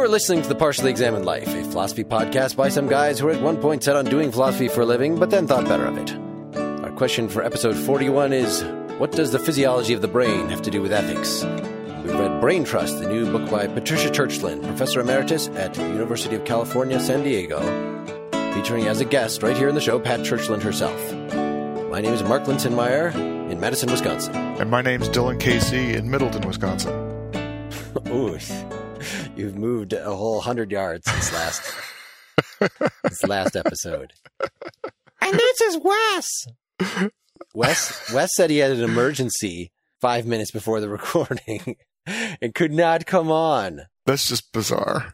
You're listening to The Partially Examined Life, a philosophy podcast by some guys who were at one point set on doing philosophy for a living, but then thought better of it. Our question for episode 41 is, what does the physiology of the brain have to do with ethics? We've read Brain Trust, the new book by Patricia Churchland, Professor Emeritus at the University of California, San Diego, featuring as a guest right here in the show, Pat Churchland herself. My name is Mark Linsenmeyer in Madison, Wisconsin. And my name's Dylan Casey in Middleton, Wisconsin. Ooh, you've moved a whole 100 yards this last episode. And this is Wes. Wes said he had an emergency 5 minutes before the recording and could not come on. That's just bizarre.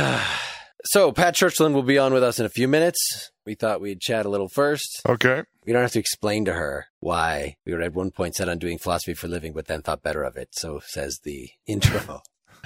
So Pat Churchland will be on with us in a few minutes. We thought we'd chat a little first. Okay. We don't have to explain to her why we were at one point set on doing philosophy for a living, but then thought better of it. So says the intro.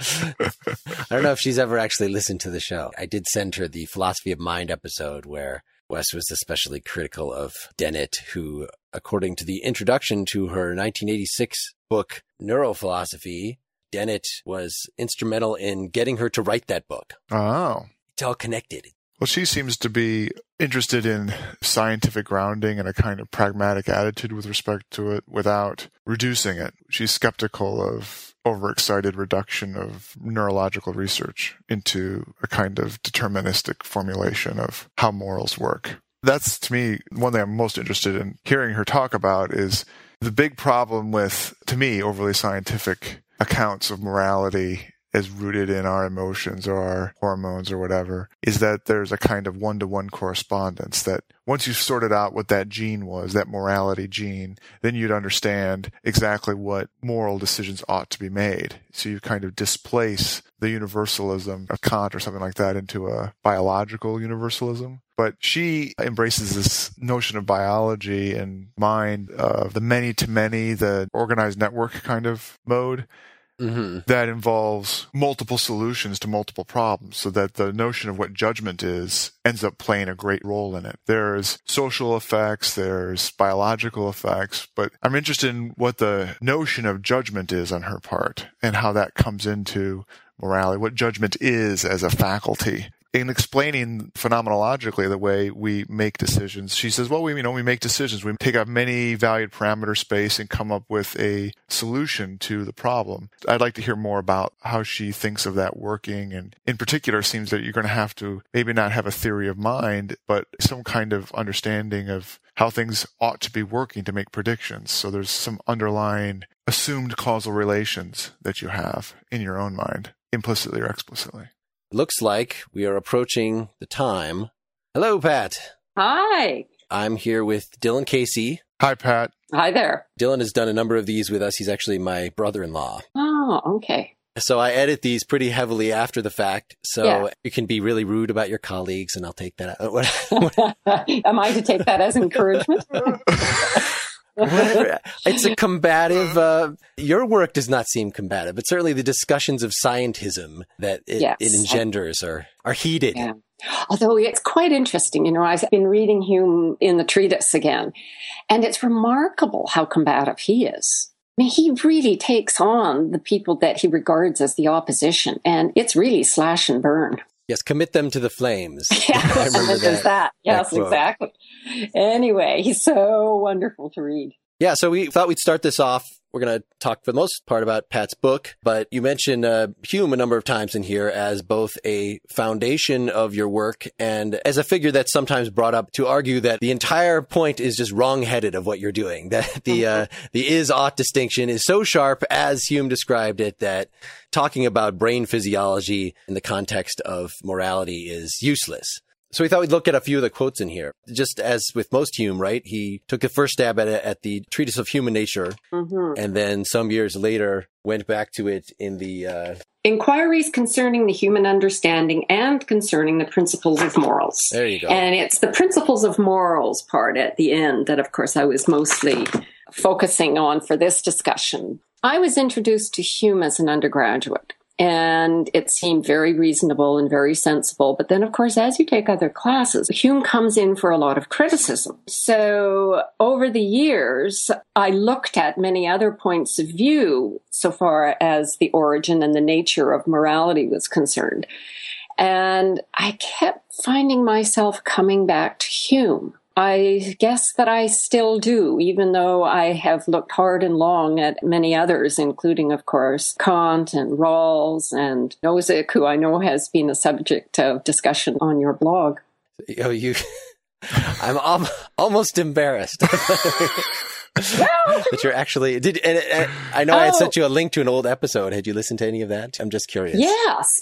I don't know if she's ever actually listened to the show. I did send her the Philosophy of Mind episode where Wes was especially critical of Dennett, who, according to the introduction to her 1986 book, Neurophilosophy, Dennett was instrumental in getting her to write that book. Oh. It's all connected. Well, she seems to be interested in scientific grounding and a kind of pragmatic attitude with respect to it without reducing it. She's skeptical of overexcited reduction of neurological research into a kind of deterministic formulation of how morals work. That's, to me, one thing I'm most interested in hearing her talk about is the big problem with, to me, overly scientific accounts of morality as rooted in our emotions or our hormones or whatever, is that there's a kind of one-to-one correspondence that once you've sorted out what that gene was, that morality gene, then you'd understand exactly what moral decisions ought to be made. So you kind of displace the universalism of Kant or something like that into a biological universalism. But she embraces this notion of biology and mind, of the many-to-many, the organized network kind of mode. Mm-hmm. That involves multiple solutions to multiple problems, so that the notion of what judgment is ends up playing a great role in it. There's social effects, there's biological effects, but I'm interested in what the notion of judgment is on her part and how that comes into morality, what judgment is as a faculty. In explaining phenomenologically the way we make decisions, she says, well, we make decisions. We take a many valued parameter space and come up with a solution to the problem. I'd like to hear more about how she thinks of that working. And in particular, it seems that you're going to have to maybe not have a theory of mind, but some kind of understanding of how things ought to be working to make predictions. So there's some underlying assumed causal relations that you have in your own mind, implicitly or explicitly. Looks like we are approaching the time. Hello, Pat. Hi. I'm here with Dylan Casey. Hi, Pat. Hi there. Dylan has done a number of these with us. He's actually my brother-in-law. Oh, okay. So I edit these pretty heavily after the fact. So You can be really rude about your colleagues, and I'll take that out. Am I to take that as encouragement? Whatever. It's a combative, your work does not seem combative, but certainly the discussions of scientism that it engenders are heated. Yeah. Although it's quite interesting, I've been reading Hume in the treatise again, and it's remarkable how combative he is. I mean, he really takes on the people that he regards as the opposition, and it's really slash and burn. Yes, commit them to the flames. Yeah, I remember that. Yes, exactly. Anyway, he's so wonderful to read. Yeah, so we thought we'd start this off. We're going to talk for the most part about Pat's book, but you mentioned Hume a number of times in here as both a foundation of your work and as a figure that's sometimes brought up to argue that the entire point is just wrong-headed of what you're doing, that the is-ought distinction is so sharp, as Hume described it, that talking about brain physiology in the context of morality is useless. So we thought we'd look at a few of the quotes in here. Just as with most Hume, right? He took the first stab at it at the Treatise of Human Nature, and then some years later went back to it in the Inquiries concerning the human understanding and concerning the principles of morals. There you go. And it's the principles of morals part at the end that, of course, I was mostly focusing on for this discussion. I was introduced to Hume as an undergraduate. And it seemed very reasonable and very sensible. But then, of course, as you take other classes, Hume comes in for a lot of criticism. So over the years, I looked at many other points of view so far as the origin and the nature of morality was concerned. And I kept finding myself coming back to Hume. I guess that I still do, even though I have looked hard and long at many others, including, of course, Kant and Rawls and Nozick, who I know has been a subject of discussion on your blog. I'm almost embarrassed. That you're actually I know I had sent you a link to an old episode. Had you listened to any of that? I'm just curious. Yes.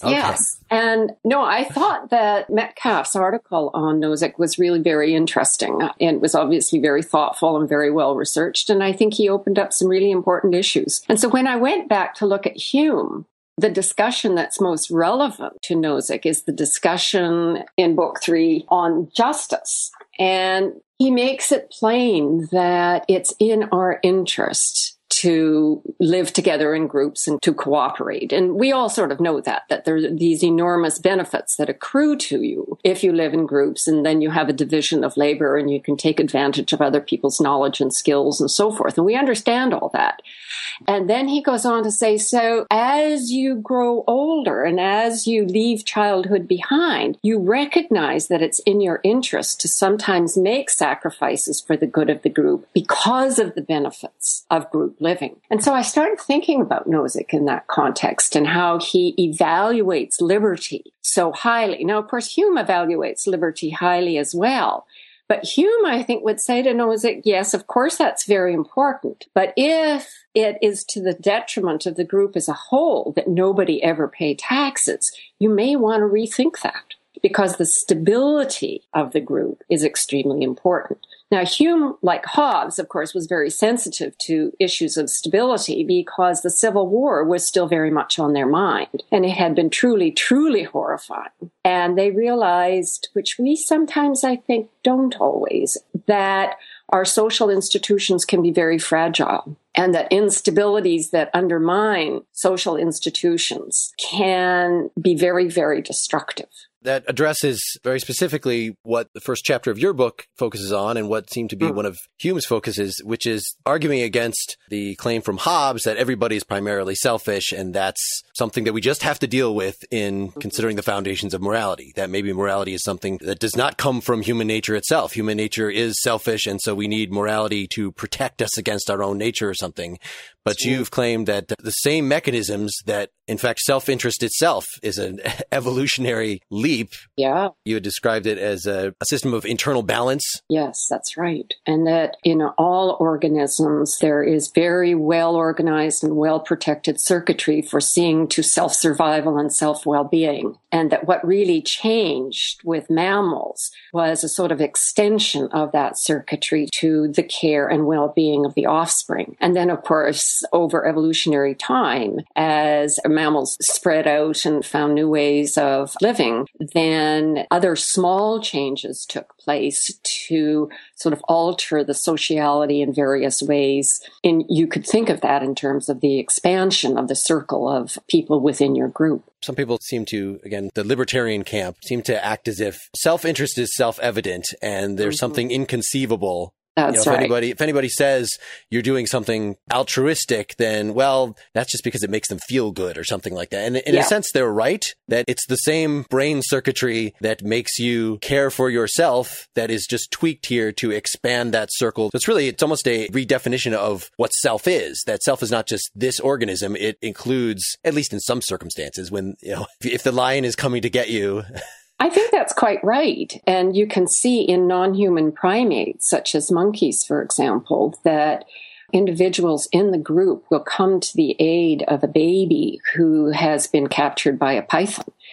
And no, I thought that Metcalfe's article on Nozick was really very interesting. And it was obviously very thoughtful and very well researched. And I think he opened up some really important issues. And so when I went back to look at Hume, the discussion that's most relevant to Nozick is the discussion in Book 3 on justice. And he makes it plain that it's in our interest to live together in groups and to cooperate. And we all sort of know that there are these enormous benefits that accrue to you if you live in groups, and then you have a division of labor and you can take advantage of other people's knowledge and skills and so forth. And we understand all that. And then he goes on to say, so as you grow older and as you leave childhood behind, you recognize that it's in your interest to sometimes make sacrifices for the good of the group because of the benefits of group living. And so I started thinking about Nozick in that context and how he evaluates liberty so highly. Now, of course, Hume evaluates liberty highly as well. But Hume, I think, would say to Nozick, yes, of course, that's very important. But if it is to the detriment of the group as a whole that nobody ever pay taxes, you may want to rethink that, because the stability of the group is extremely important. Now, Hume, like Hobbes, of course, was very sensitive to issues of stability because the Civil War was still very much on their mind. And it had been truly, truly horrifying. And they realized, which we sometimes, I think, don't always, that our social institutions can be very fragile, and that instabilities that undermine social institutions can be very, very destructive. That addresses very specifically what the first chapter of your book focuses on and what seemed to be one of Hume's focuses, which is arguing against the claim from Hobbes that everybody is primarily selfish, and that's something that we just have to deal with in considering the foundations of morality, that maybe morality is something that does not come from human nature itself. Human nature is selfish, and so we need morality to protect us against our own nature or something. But you've claimed that the same mechanisms that, in fact, self-interest itself is an evolutionary leap. Yeah. You had described it as a system of internal balance. Yes, that's right. And that in all organisms, there is very well-organized and well-protected circuitry for seeing to self-survival and self-well-being. And that what really changed with mammals was a sort of extension of that circuitry to the care and well-being of the offspring. And then, of course, over evolutionary time, as mammals spread out and found new ways of living, then other small changes took place to sort of alter the sociality in various ways. And you could think of that in terms of the expansion of the circle of people within your group. Some people seem to, again, the libertarian camp, seem to act as if self-interest is self-evident and there's something inconceivable. That's right. If anybody says you're doing something altruistic, then, well, that's just because it makes them feel good or something like that. And in a sense, they're right, that it's the same brain circuitry that makes you care for yourself that is just tweaked here to expand that circle. So it's almost a redefinition of what self is. That self is not just this organism. It includes, at least in some circumstances, when, if the lion is coming to get you. I think that's quite right. And you can see in non-human primates, such as monkeys, for example, that individuals in the group will come to the aid of a baby who has been captured by a python.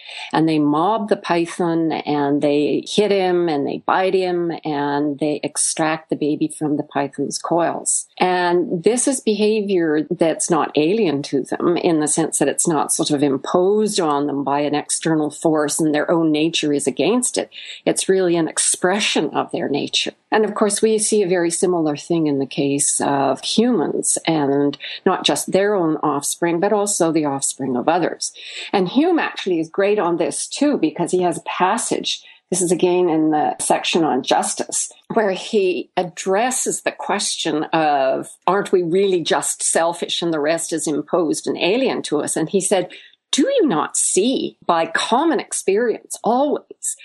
And they mob the python and they hit him and they bite him and they extract the baby from the python's coils. And this is behavior that's not alien to them in the sense that it's not sort of imposed on them by an external force and their own nature is against it. It's really an expression of their nature. And of course, we see a very similar thing in the case of humans, and not just their own offspring, but also the offspring of others. And Hume actually is great on this too, because he has a passage. This is again in the section on justice, where he addresses the question of, aren't we really just selfish and the rest is imposed and alien to us? And he said, do you not see by common experience always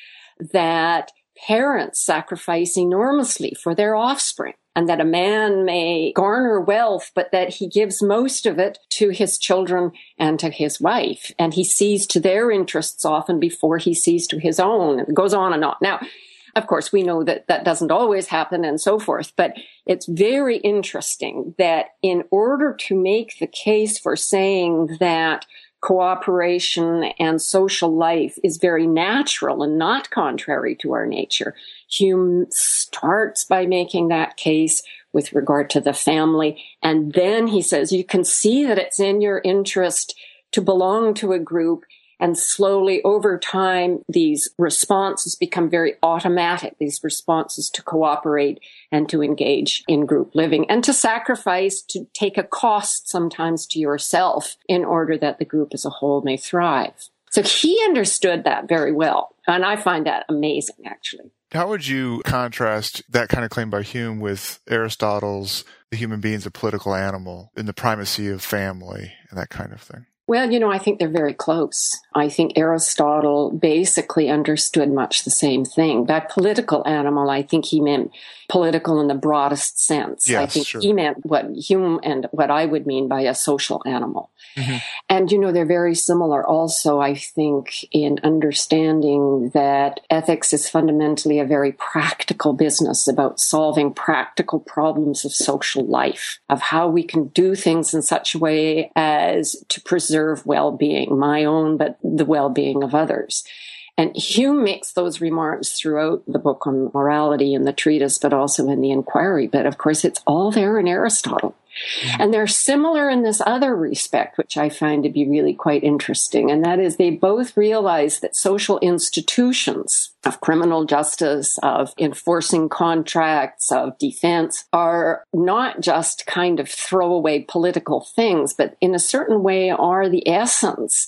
that parents sacrifice enormously for their offspring, and that a man may garner wealth, but that he gives most of it to his children and to his wife, and he sees to their interests often before he sees to his own, and it goes on and on. Now, of course, we know that that doesn't always happen and so forth, but it's very interesting that in order to make the case for saying that cooperation and social life is very natural and not contrary to our nature, Hume starts by making that case with regard to the family. And then he says, you can see that it's in your interest to belong to a group. And slowly over time, these responses become very automatic, these responses to cooperate and to engage in group living and to sacrifice, to take a cost sometimes to yourself in order that the group as a whole may thrive. So he understood that very well. And I find that amazing, actually. How would you contrast that kind of claim by Hume with Aristotle's the human being's a political animal and the primacy of family and that kind of thing? Well, I think they're very close. I think Aristotle basically understood much the same thing. By political animal, I think he meant political in the broadest sense. Yes, I think sure. he meant what Hume and what I would mean by a social animal. Mm-hmm. And, they're very similar also, I think, in understanding that ethics is fundamentally a very practical business about solving practical problems of social life, of how we can do things in such a way as to preserve well-being, my own, but the well-being of others. And Hume makes those remarks throughout the book on morality and the treatise, but also in the inquiry. But of course, it's all there in Aristotle. Mm-hmm. And they're similar in this other respect, which I find to be really quite interesting. And that is they both realize that social institutions of criminal justice, of enforcing contracts, of defense are not just kind of throwaway political things, but in a certain way are the essence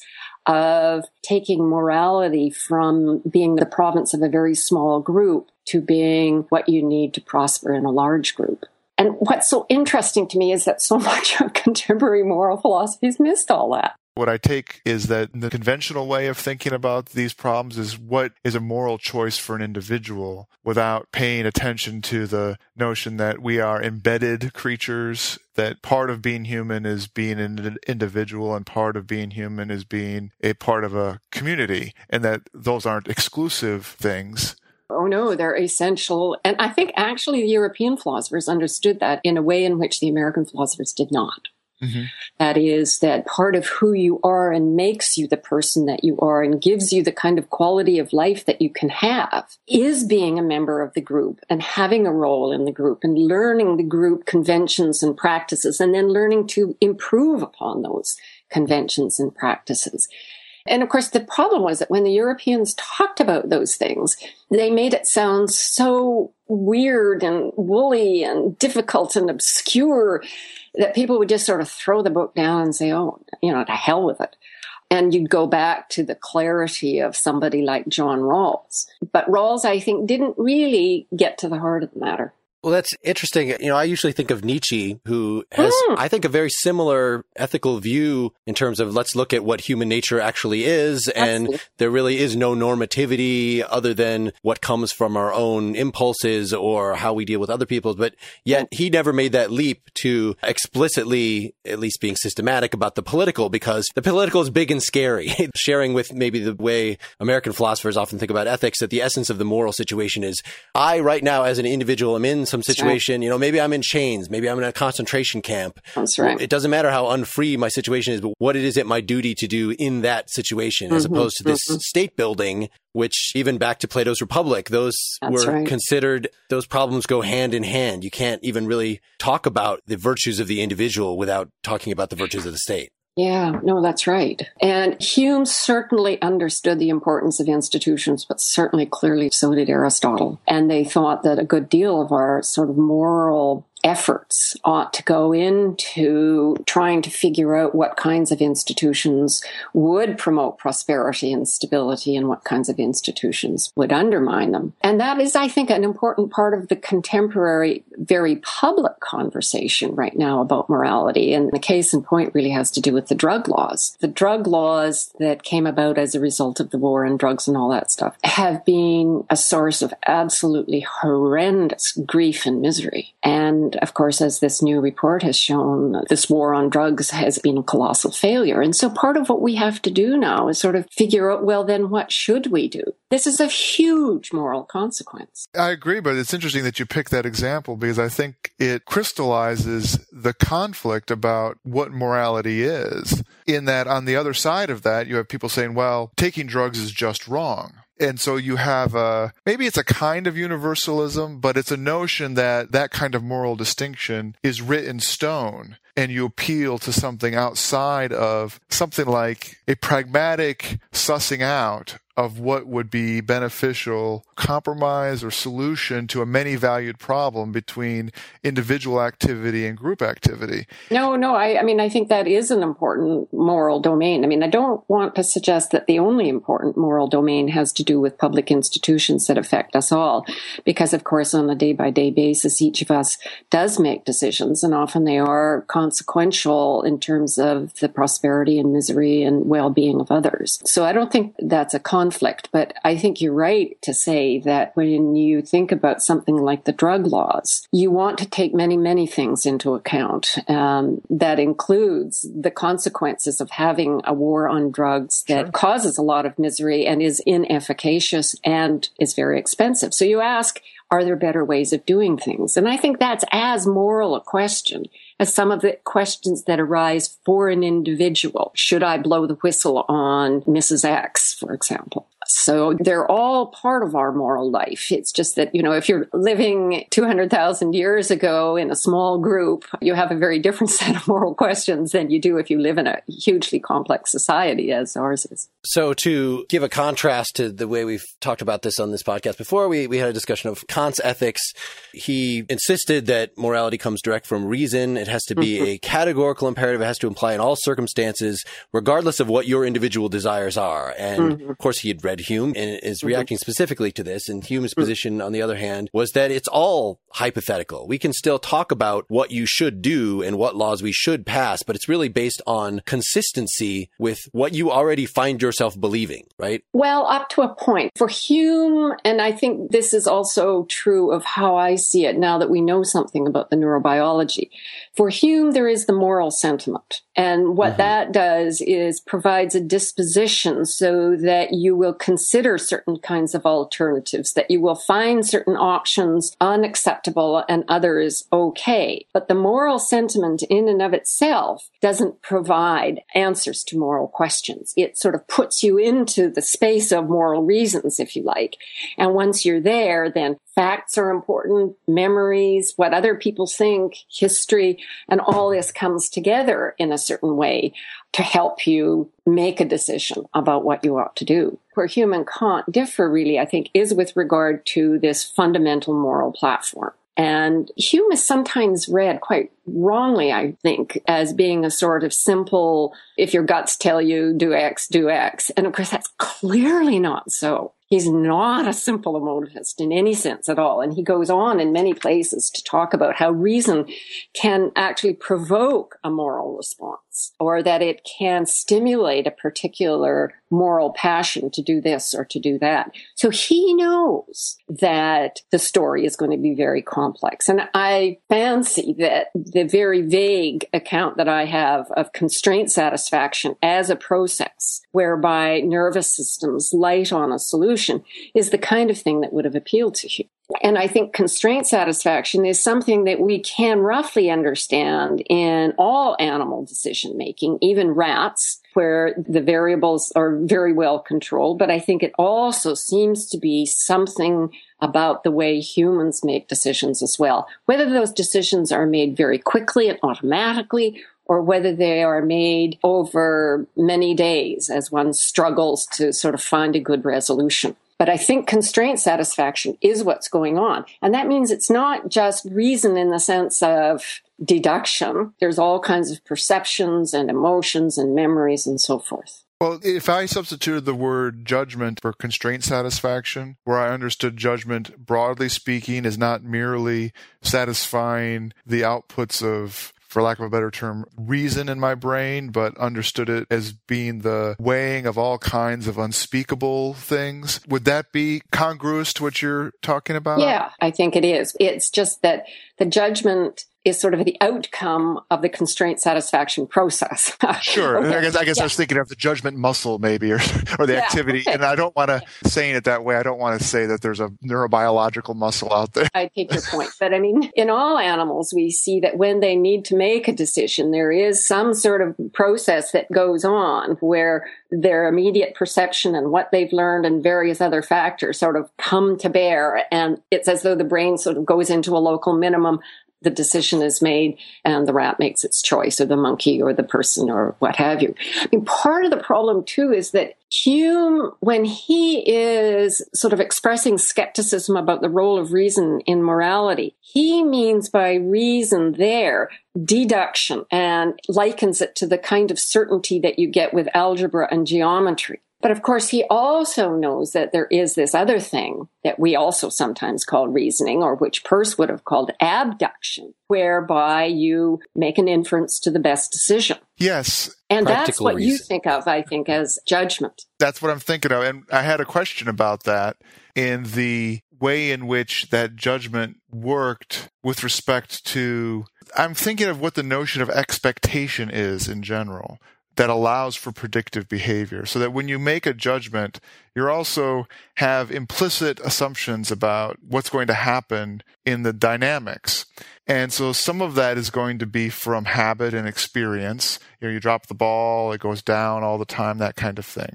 of taking morality from being the province of a very small group to being what you need to prosper in a large group. And what's so interesting to me is that so much of contemporary moral philosophy has missed all that. What I take is that the conventional way of thinking about these problems is what is a moral choice for an individual without paying attention to the notion that we are embedded creatures, that part of being human is being an individual and part of being human is being a part of a community, and that those aren't exclusive things. Oh, no, they're essential. And I think actually the European philosophers understood that in a way in which the American philosophers did not. Mm-hmm. That is, that part of who you are and makes you the person that you are and gives you the kind of quality of life that you can have is being a member of the group and having a role in the group and learning the group conventions and practices and then learning to improve upon those conventions and practices. And of course, the problem was that when the Europeans talked about those things, they made it sound so weird and woolly and difficult and obscure that people would just sort of throw the book down and say, oh, to hell with it. And you'd go back to the clarity of somebody like John Rawls. But Rawls, I think, didn't really get to the heart of the matter. Well, that's interesting. I usually think of Nietzsche, who has, I think, a very similar ethical view in terms of let's look at what human nature actually is. And there really is no normativity other than what comes from our own impulses or how we deal with other people. But yet he never made that leap to explicitly, at least being systematic about the political, because the political is big and scary. Sharing with maybe the way American philosophers often think about ethics, that the essence of the moral situation is I right now as an individual am in some situation, you know, maybe I'm in chains, maybe I'm in a concentration camp. That's right. It doesn't matter how unfree my situation is, but what it is it my duty to do in that situation, as opposed to this state building, which even back to Plato's Republic, those were considered, those problems go hand in hand. You can't even really talk about the virtues of the individual without talking about the virtues of the state. Yeah, no, that's right. And Hume certainly understood the importance of institutions, but certainly clearly so did Aristotle. And they thought that a good deal of our sort of moral efforts ought to go into trying to figure out what kinds of institutions would promote prosperity and stability and what kinds of institutions would undermine them. And that is, I think, an important part of the contemporary, very public conversation right now about morality. And the case in point really has to do with the drug laws. The drug laws that came about as a result of the war on drugs and all that stuff have been a source of absolutely horrendous grief and misery. And of course, as this new report has shown, this war on drugs has been a colossal failure. And so part of what we have to do now is sort of figure out, well, then what should we do? This is a huge moral consequence. I agree, but it's interesting that you pick that example because I think it crystallizes the conflict about what morality is. In that on the other side of that, you have people saying, well, taking drugs is just wrong. And so you have maybe it's a kind of universalism, but it's a notion that that kind of moral distinction is writ in stone, and you appeal to something outside of something like a pragmatic sussing out of what would be beneficial compromise or solution to a many-valued problem between individual activity and group activity. No, I mean, I think that is an important moral domain. I mean, I don't want to suggest that the only important moral domain has to do with public institutions that affect us all, because, of course, on a day-by-day basis, each of us does make decisions, and often they are consequential in terms of the prosperity and misery and well-being of others. So I don't think that's a conflict, but I think you're right to say that when you think about something like the drug laws, you want to take many, many things into account. That includes the consequences of having a war on drugs that causes a lot of misery and is inefficacious and is very expensive. So you ask, are there better ways of doing things? And I think that's as moral a question as some of the questions that arise for an individual. Should I blow the whistle on Mrs. X, for example? So they're all part of our moral life. It's just that, you know, if you're living 200,000 years ago in a small group, you have a very different set of moral questions than you do if you live in a hugely complex society as ours is. So to give a contrast to the way we've talked about this on this podcast before, we had a discussion of Kant's ethics. He insisted that morality comes direct from reason. It has to be a categorical imperative. It has to imply in all circumstances, regardless of what your individual desires are. And of course, he had read Hume and is reacting specifically to this. And Hume's position, on the other hand, was that it's all hypothetical. We can still talk about what you should do and what laws we should pass, but it's really based on consistency with what you already find yourself believing, right? Well, up to a point. For Hume, and I think this is also true of how I see it now that we know something about the neurobiology. For Hume, there is the moral sentiment. And what that does is provides a disposition so that you will consider certain kinds of alternatives, that you will find certain options unacceptable and others okay. But the moral sentiment in and of itself doesn't provide answers to moral questions. It sort of puts you into the space of moral reasons, if you like. And once you're there, then facts are important, memories, what other people think, history, and all this comes together in a certain way to help you make a decision about what you ought to do. Where Hume and Kant differ, really, I think, is with regard to this fundamental moral platform. And Hume is sometimes read quite wrongly, I think, as being a sort of simple, if your guts tell you do X, do X. And of course, that's clearly not so. He's not a simple emotivist in any sense at all. And he goes on in many places to talk about how reason can actually provoke a moral response, or that it can stimulate a particular moral passion to do this or to do that. So he knows that the story is going to be very complex. And I fancy that the very vague account that I have of constraint satisfaction as a process whereby nervous systems light on a solution is the kind of thing that would have appealed to Hume. And I think constraint satisfaction is something that we can roughly understand in all animal decision making, even rats, where the variables are very well controlled. But I think it also seems to be something about the way humans make decisions as well, whether those decisions are made very quickly and automatically, or whether they are made over many days as one struggles to sort of find a good resolution. But I think constraint satisfaction is what's going on. And that means it's not just reason in the sense of deduction. There's all kinds of perceptions and emotions and memories and so forth. Well, if I substituted the word judgment for constraint satisfaction, where I understood judgment, broadly speaking, is not merely satisfying the outputs of, for lack of a better term, reason in my brain, but understood it as being the weighing of all kinds of unspeakable things. Would that be congruous to what you're talking about? Yeah, I think it is. It's just that the judgment is sort of the outcome of the constraint satisfaction process. Sure. Okay. I guess I was thinking of the judgment muscle maybe, or the activity. Okay. And I don't want to, saying it that way, I don't want to say that there's a neurobiological muscle out there. I take your point. But I mean, in all animals, we see that when they need to make a decision, there is some sort of process that goes on where their immediate perception and what they've learned and various other factors sort of come to bear. And it's as though the brain sort of goes into a local minimum. The decision is made and the rat makes its choice, or the monkey or the person or what have you. I mean, part of the problem too is that Hume, when he is sort of expressing skepticism about the role of reason in morality, he means by reason there deduction, and likens it to the kind of certainty that you get with algebra and geometry. But of course, he also knows that there is this other thing that we also sometimes call reasoning, or which Peirce would have called abduction, whereby you make an inference to the best decision. Yes. And that's Practical what you reason. think of, I think, as judgment. That's what I'm thinking of. And I had a question about that in the way in which that judgment worked with respect to, I'm thinking of what the notion of expectation is in general, that allows for predictive behavior. So that when you make a judgment, you also have implicit assumptions about what's going to happen in the dynamics. And so some of that is going to be from habit and experience. You drop the ball, it goes down all the time, that kind of thing.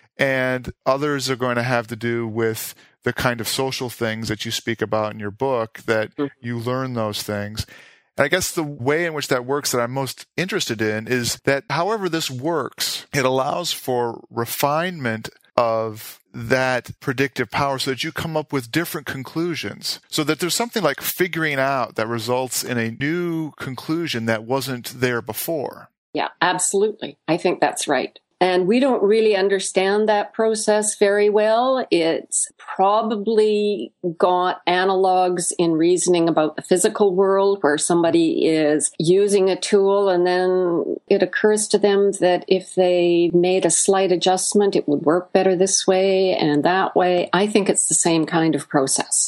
And others are going to have to do with the kind of social things that you speak about in your book, that you learn those things. And I guess the way in which that works that I'm most interested in is that however this works, it allows for refinement of that predictive power so that you come up with different conclusions. So that there's something like figuring out that results in a new conclusion that wasn't there before. Yeah, absolutely. I think that's right. And we don't really understand that process very well. It's probably got analogs in reasoning about the physical world, where somebody is using a tool and then it occurs to them that if they made a slight adjustment, it would work better this way and that way. I think it's the same kind of process.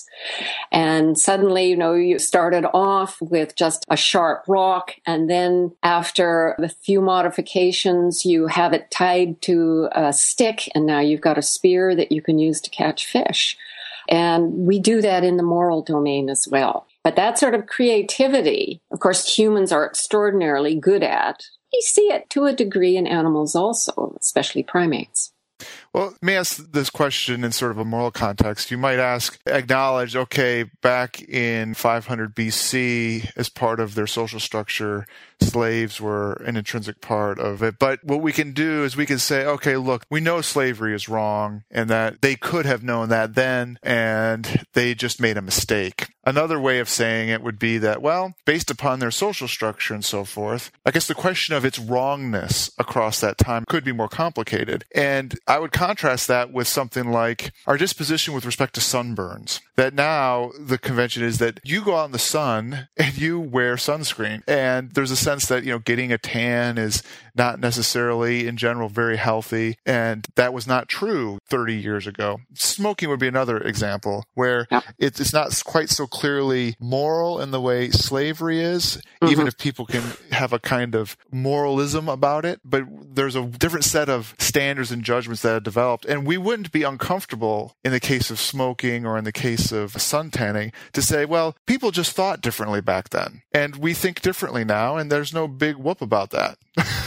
And suddenly, you started off with just a sharp rock, and then after a few modifications, you have it tied to a stick, and now you've got a spear that you can use to catch fish. And we do that in the moral domain as well. But that sort of creativity, of course, humans are extraordinarily good at. We see it to a degree in animals also, especially primates. Well, let me ask this question in sort of a moral context. You might acknowledge, okay, back in 500 BC, as part of their social structure, slaves were an intrinsic part of it. But what we can do is we can say, okay, look, we know slavery is wrong and that they could have known that then and they just made a mistake. Another way of saying it would be that, well, based upon their social structure and so forth, I guess the question of its wrongness across that time could be more complicated. And I would contrast that with something like our disposition with respect to sunburns. That now the convention is that you go out in the sun and you wear sunscreen. And there's a sense that, getting a tan is not necessarily in general very healthy. And that was not true 30 years ago. Smoking would be another example where it's not quite so clearly moral in the way slavery is, even if people can have a kind of moralism about it. But there's a different set of standards and judgments that have developed. And we wouldn't be uncomfortable in the case of smoking or in the case of suntanning to say, well, people just thought differently back then. And we think differently now, and there's no big whoop about that.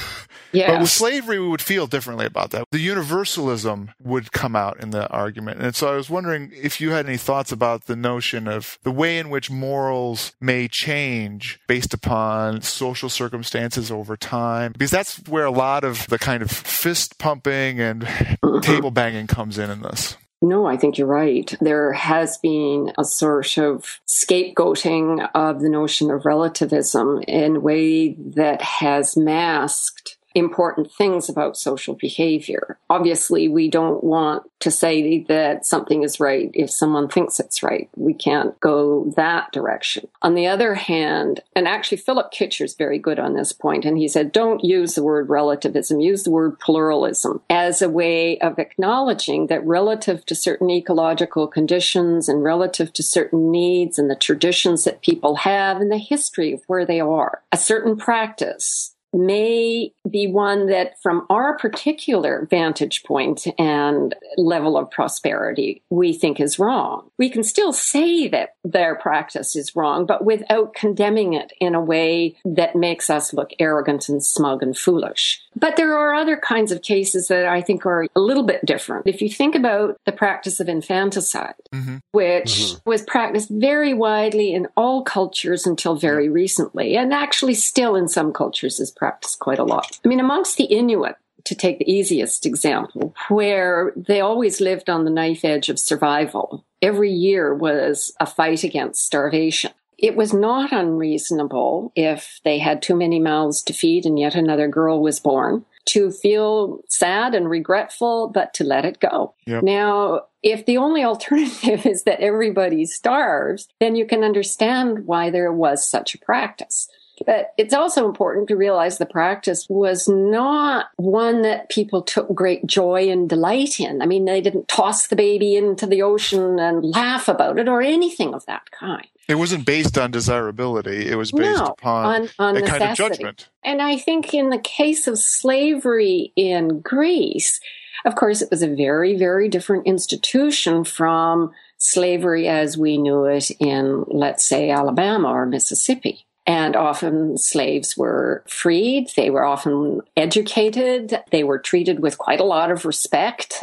Yes. But with slavery, we would feel differently about that. The universalism would come out in the argument. And so I was wondering if you had any thoughts about the notion of the way in which morals may change based upon social circumstances over time, because that's where a lot of the kind of fist pumping and table banging comes in this. No, I think you're right. There has been a sort of scapegoating of the notion of relativism in a way that has masked important things about social behavior. Obviously, we don't want to say that something is right if someone thinks it's right. We can't go that direction. On the other hand, and actually Philip Kitcher's very good on this point, and he said, don't use the word relativism, use the word pluralism as a way of acknowledging that relative to certain ecological conditions and relative to certain needs and the traditions that people have and the history of where they are, a certain practice may be one that from our particular vantage point and level of prosperity, we think is wrong. We can still say that their practice is wrong, but without condemning it in a way that makes us look arrogant and smug and foolish. But there are other kinds of cases that I think are a little bit different. If you think about the practice of infanticide, which was practiced very widely in all cultures until very recently, and actually still in some cultures is practiced quite a lot. I mean, amongst the Inuit, to take the easiest example, where they always lived on the knife edge of survival, every year was a fight against starvation. It was not unreasonable if they had too many mouths to feed and yet another girl was born to feel sad and regretful, but to let it go. Yep. Now, if the only alternative is that everybody starves, then you can understand why there was such a practice. But it's also important to realize the practice was not one that people took great joy and delight in. I mean, they didn't toss the baby into the ocean and laugh about it or anything of that kind. It wasn't based on desirability. It was based upon a necessity. Kind of judgment. And I think in the case of slavery in Greece, of course, it was a very, very different institution from slavery as we knew it in, let's say, Alabama or Mississippi. And often slaves were freed. They were often educated. They were treated with quite a lot of respect.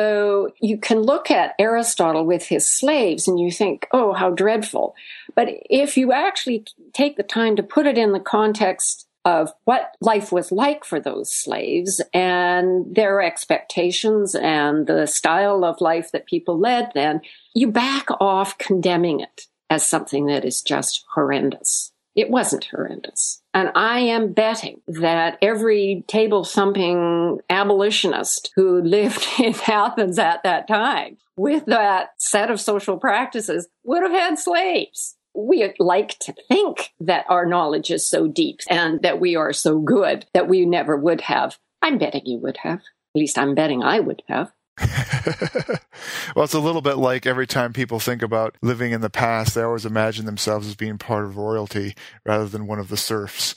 So you can look at Aristotle with his slaves and you think, oh, how dreadful. But if you actually take the time to put it in the context of what life was like for those slaves and their expectations and the style of life that people led then, you back off condemning it as something that is just horrendous. It wasn't horrendous. And I am betting that every table-thumping abolitionist who lived in Athens at that time with that set of social practices would have had slaves. We like to think that our knowledge is so deep and that we are so good that we never would have. I'm betting you would have. At least I'm betting I would have. Well, it's a little bit like every time people think about living in the past, they always imagine themselves as being part of royalty rather than one of the serfs.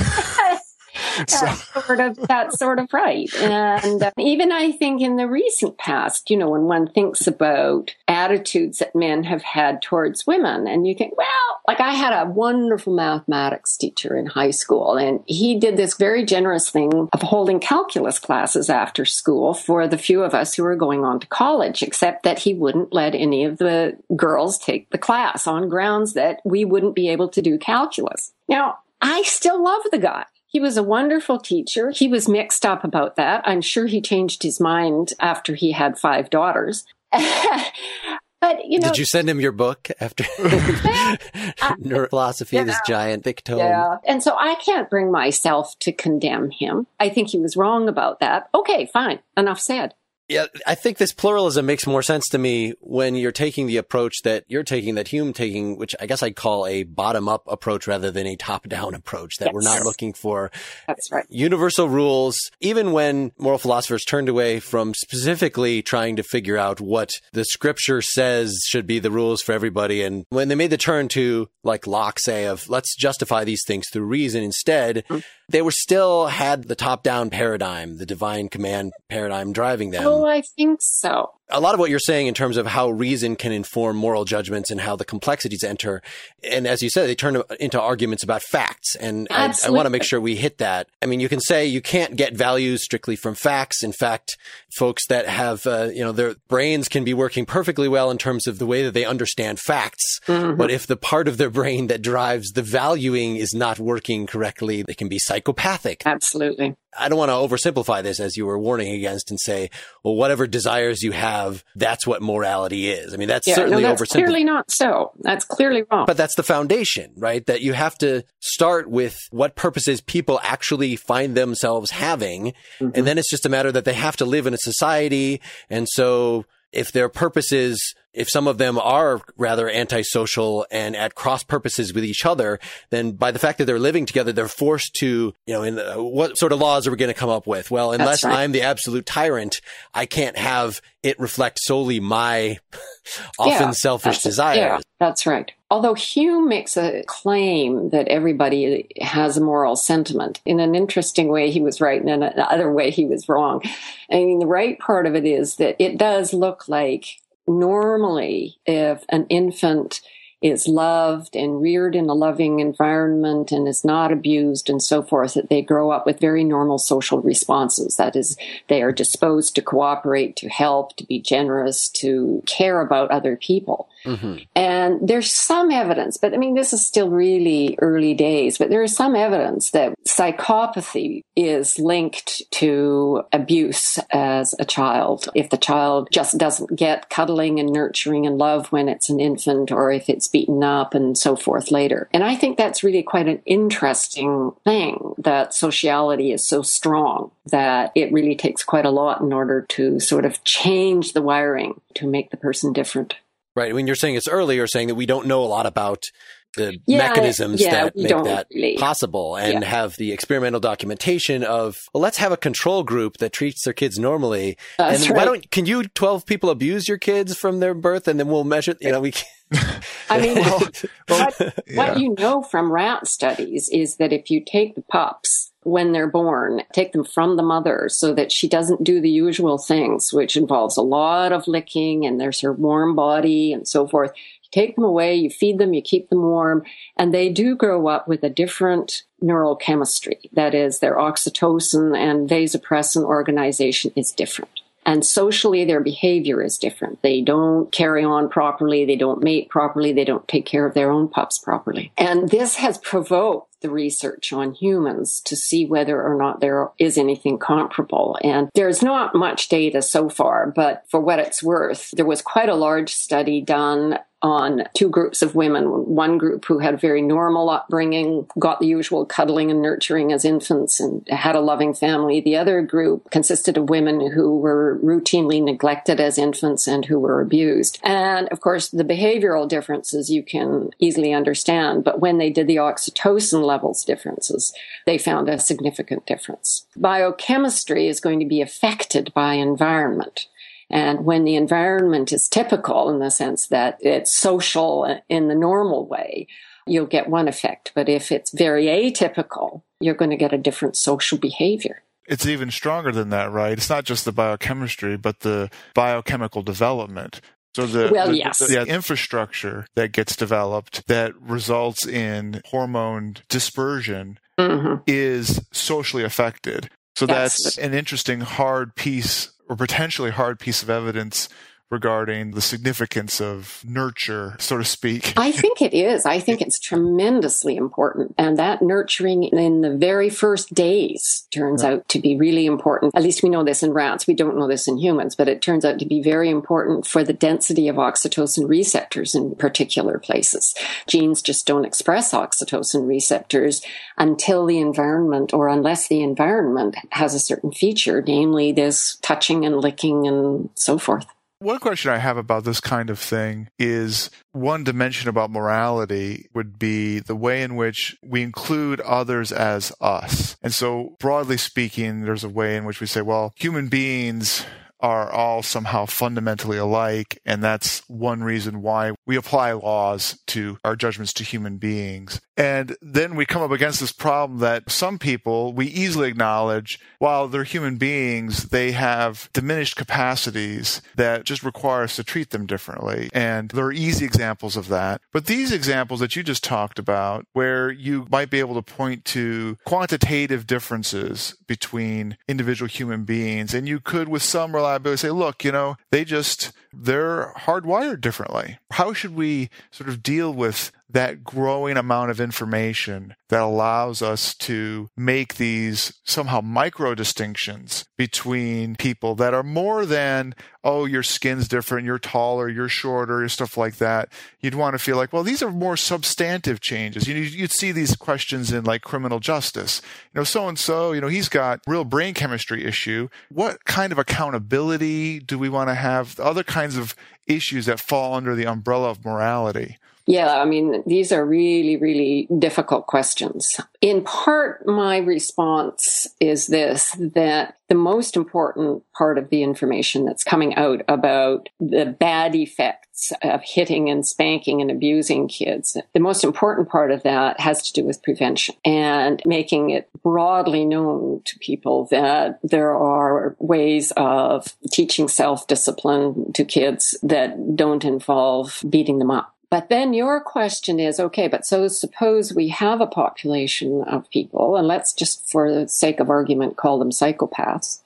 That's sort of right. And even I think in the recent past, you know, when one thinks about attitudes that men have had towards women, and you think, well, like I had a wonderful mathematics teacher in high school, and he did this very generous thing of holding calculus classes after school for the few of us who were going on to college, except that he wouldn't let any of the girls take the class on grounds that we wouldn't be able to do calculus. Now, I still love the guy. He was a wonderful teacher. He was mixed up about that. I'm sure he changed his mind after he had 5 daughters. But, you know, did you send him your book after Neurophilosophy, this giant thick tome? Yeah. And so I can't bring myself to condemn him. I think he was wrong about that. Okay, fine. Enough said. Yeah, I think this pluralism makes more sense to me when you're taking the approach that you're taking, that Hume taking, which I guess I'd call a bottom-up approach rather than a top-down approach, that we're not looking for universal rules, even when moral philosophers turned away from specifically trying to figure out what the scripture says should be the rules for everybody. And when they made the turn to, like Locke say, of let's justify these things through reason instead, they were still had the top-down paradigm, the divine command paradigm driving them. Oh, I think so. A lot of what you're saying in terms of how reason can inform moral judgments and how the complexities enter. And as you said, they turn into arguments about facts. And I want to make sure we hit that. I mean, you can say you can't get values strictly from facts. In fact, folks that have, their brains can be working perfectly well in terms of the way that they understand facts. Mm-hmm. But if the part of their brain that drives the valuing is not working correctly, they can be psychopathic. Absolutely. I don't want to oversimplify this, as you were warning against, and say, well, whatever desires you have, that's what morality is. I mean, that's certainly oversimplified. That's clearly not so. That's clearly wrong. But that's the foundation, right? That you have to start with what purposes people actually find themselves having. Mm-hmm. And then it's just a matter that they have to live in a society. And so if their purposes, if some of them are rather antisocial and at cross purposes with each other, then by the fact that they're living together, they're forced to, what sort of laws are we going to come up with? Well, unless I'm the absolute tyrant, I can't have it reflect solely my often selfish desires. Yeah, that's right. Although Hume makes a claim that everybody has a moral sentiment. In an interesting way, he was right, and in another way, he was wrong. I mean, the right part of it is that it does look like normally if an infant is loved and reared in a loving environment and is not abused and so forth, that they grow up with very normal social responses. That is, they are disposed to cooperate, to help, to be generous, to care about other people. Mm-hmm. And there's some evidence, but I mean, this is still really early days, but there is some evidence that psychopathy is linked to abuse as a child. If the child just doesn't get cuddling and nurturing and love when it's an infant, or if it's beaten up and so forth later. And I think that's really quite an interesting thing, that sociality is so strong that it really takes quite a lot in order to sort of change the wiring to make the person different. Right. When you're saying it's early, you're saying that we don't know a lot about the mechanisms that make that possible, and have the experimental documentation of, well, let's have a control group that treats their kids normally. That's and right. Can you 12 people abuse your kids from their birth, and then we'll measure, we can. I mean, what you know from rat studies is that if you take the pups when they're born, take them from the mother so that she doesn't do the usual things, which involves a lot of licking and there's her warm body and so forth. You take them away, you feed them, you keep them warm, and they do grow up with a different neural chemistry. That is, their oxytocin and vasopressin organization is different. And socially, their behavior is different. They don't carry on properly. They don't mate properly. They don't take care of their own pups properly. And this has provoked the research on humans to see whether or not there is anything comparable. And there's not much data so far, but for what it's worth, there was quite a large study done on two groups of women. One group who had a very normal upbringing, got the usual cuddling and nurturing as infants and had a loving family. The other group consisted of women who were routinely neglected as infants and who were abused. And of course, the behavioral differences you can easily understand, but when they did the oxytocin levels differences, they found a significant difference. Biochemistry is going to be affected by environment. And when the environment is typical in the sense that it's social in the normal way, you'll get one effect. But if it's very atypical, you're going to get a different social behavior. It's even stronger than that, right? It's not just the biochemistry, but the biochemical development. So the infrastructure that gets developed that results in hormone dispersion is socially affected. So that's an interesting hard piece, or potentially hard piece of evidence regarding the significance of nurture, so to speak. I think it is. I think it's tremendously important. And that nurturing in the very first days turns out to be really important. At least we know this in rats. We don't know this in humans, but it turns out to be very important for the density of oxytocin receptors in particular places. Genes just don't express oxytocin receptors until the environment, or unless the environment has a certain feature, namely this touching and licking and so forth. One question I have about this kind of thing is one dimension about morality would be the way in which we include others as us. And so broadly speaking, there's a way in which we say, well, human beings are all somehow fundamentally alike, and that's one reason why we apply laws to our judgments to human beings. And then we come up against this problem that some people, we easily acknowledge, while they're human beings, they have diminished capacities that just require us to treat them differently. And there are easy examples of that. But these examples that you just talked about, where you might be able to point to quantitative differences between individual human beings, and you could, with some reliability, say, look, they're hardwired differently. How should we sort of deal with that growing amount of information that allows us to make these somehow micro distinctions between people that are more than, oh, your skin's different, you're taller, you're shorter, stuff like that. You'd want to feel like, well, these are more substantive changes. You'd see these questions in like criminal justice. So-and-so, he's got real brain chemistry issue. What kind of accountability do we want to have? Other kinds of issues that fall under the umbrella of morality. Yeah, I mean, these are really, really difficult questions. In part, my response is this, that the most important part of the information that's coming out about the bad effects of hitting and spanking and abusing kids, the most important part of that has to do with prevention and making it broadly known to people that there are ways of teaching self-discipline to kids that don't involve beating them up. But then your question is, okay, but so suppose we have a population of people, and let's just, for the sake of argument, call them psychopaths.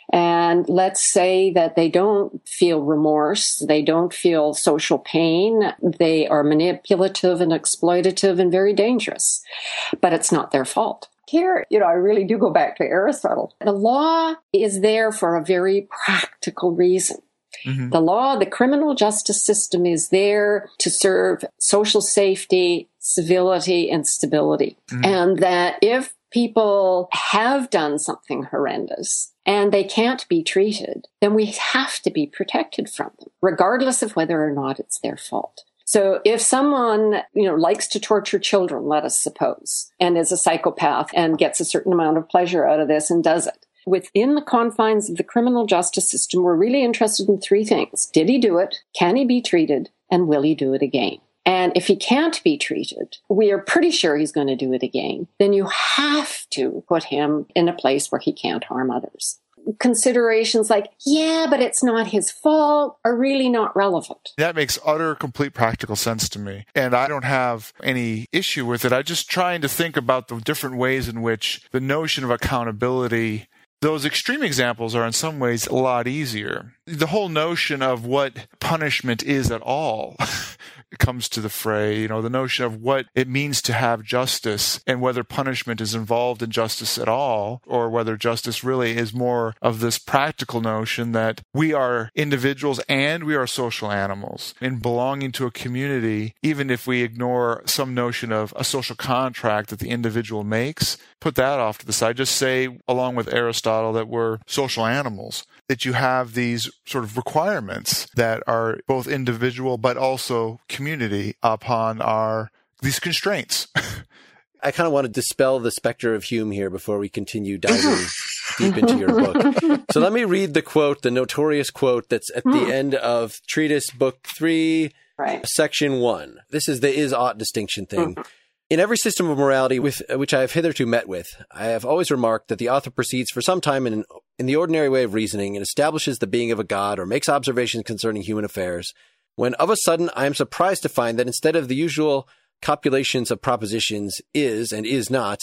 And let's say that they don't feel remorse, they don't feel social pain, they are manipulative and exploitative and very dangerous, but it's not their fault. Here, I really do go back to Aristotle. The law is there for a very practical reason. Mm-hmm. The law, the criminal justice system is there to serve social safety, civility, and stability. Mm-hmm. And that if people have done something horrendous and they can't be treated, then we have to be protected from them, regardless of whether or not it's their fault. So if someone, likes to torture children, let us suppose, and is a psychopath and gets a certain amount of pleasure out of this and does it, within the confines of the criminal justice system, we're really interested in three things. Did he do it? Can he be treated? And will he do it again? And if he can't be treated, we are pretty sure he's going to do it again. Then you have to put him in a place where he can't harm others. Considerations like, yeah, but it's not his fault, are really not relevant. That makes utter, complete practical sense to me. And I don't have any issue with it. I'm just trying to think about the different ways in which the notion of accountability, those extreme examples are in some ways a lot easier. The whole notion of what punishment is at all comes to the fray, the notion of what it means to have justice and whether punishment is involved in justice at all, or whether justice really is more of this practical notion that we are individuals and we are social animals. In belonging to a community, even if we ignore some notion of a social contract that the individual makes, put that off to the side. Just say, along with Aristotle, that we're social animals, that you have these sort of requirements that are both individual but also community upon these constraints. I kind of want to dispel the specter of Hume here before we continue diving deep into your book. So let me read the quote, the notorious quote that's at the end of Treatise Book 3, Section 1. This is the is-ought distinction thing. In every system of morality with which I have hitherto met with, I have always remarked that the author proceeds for some time in the ordinary way of reasoning and establishes the being of a god or makes observations concerning human affairs, when of a sudden I am surprised to find that instead of the usual copulations of propositions is and is not,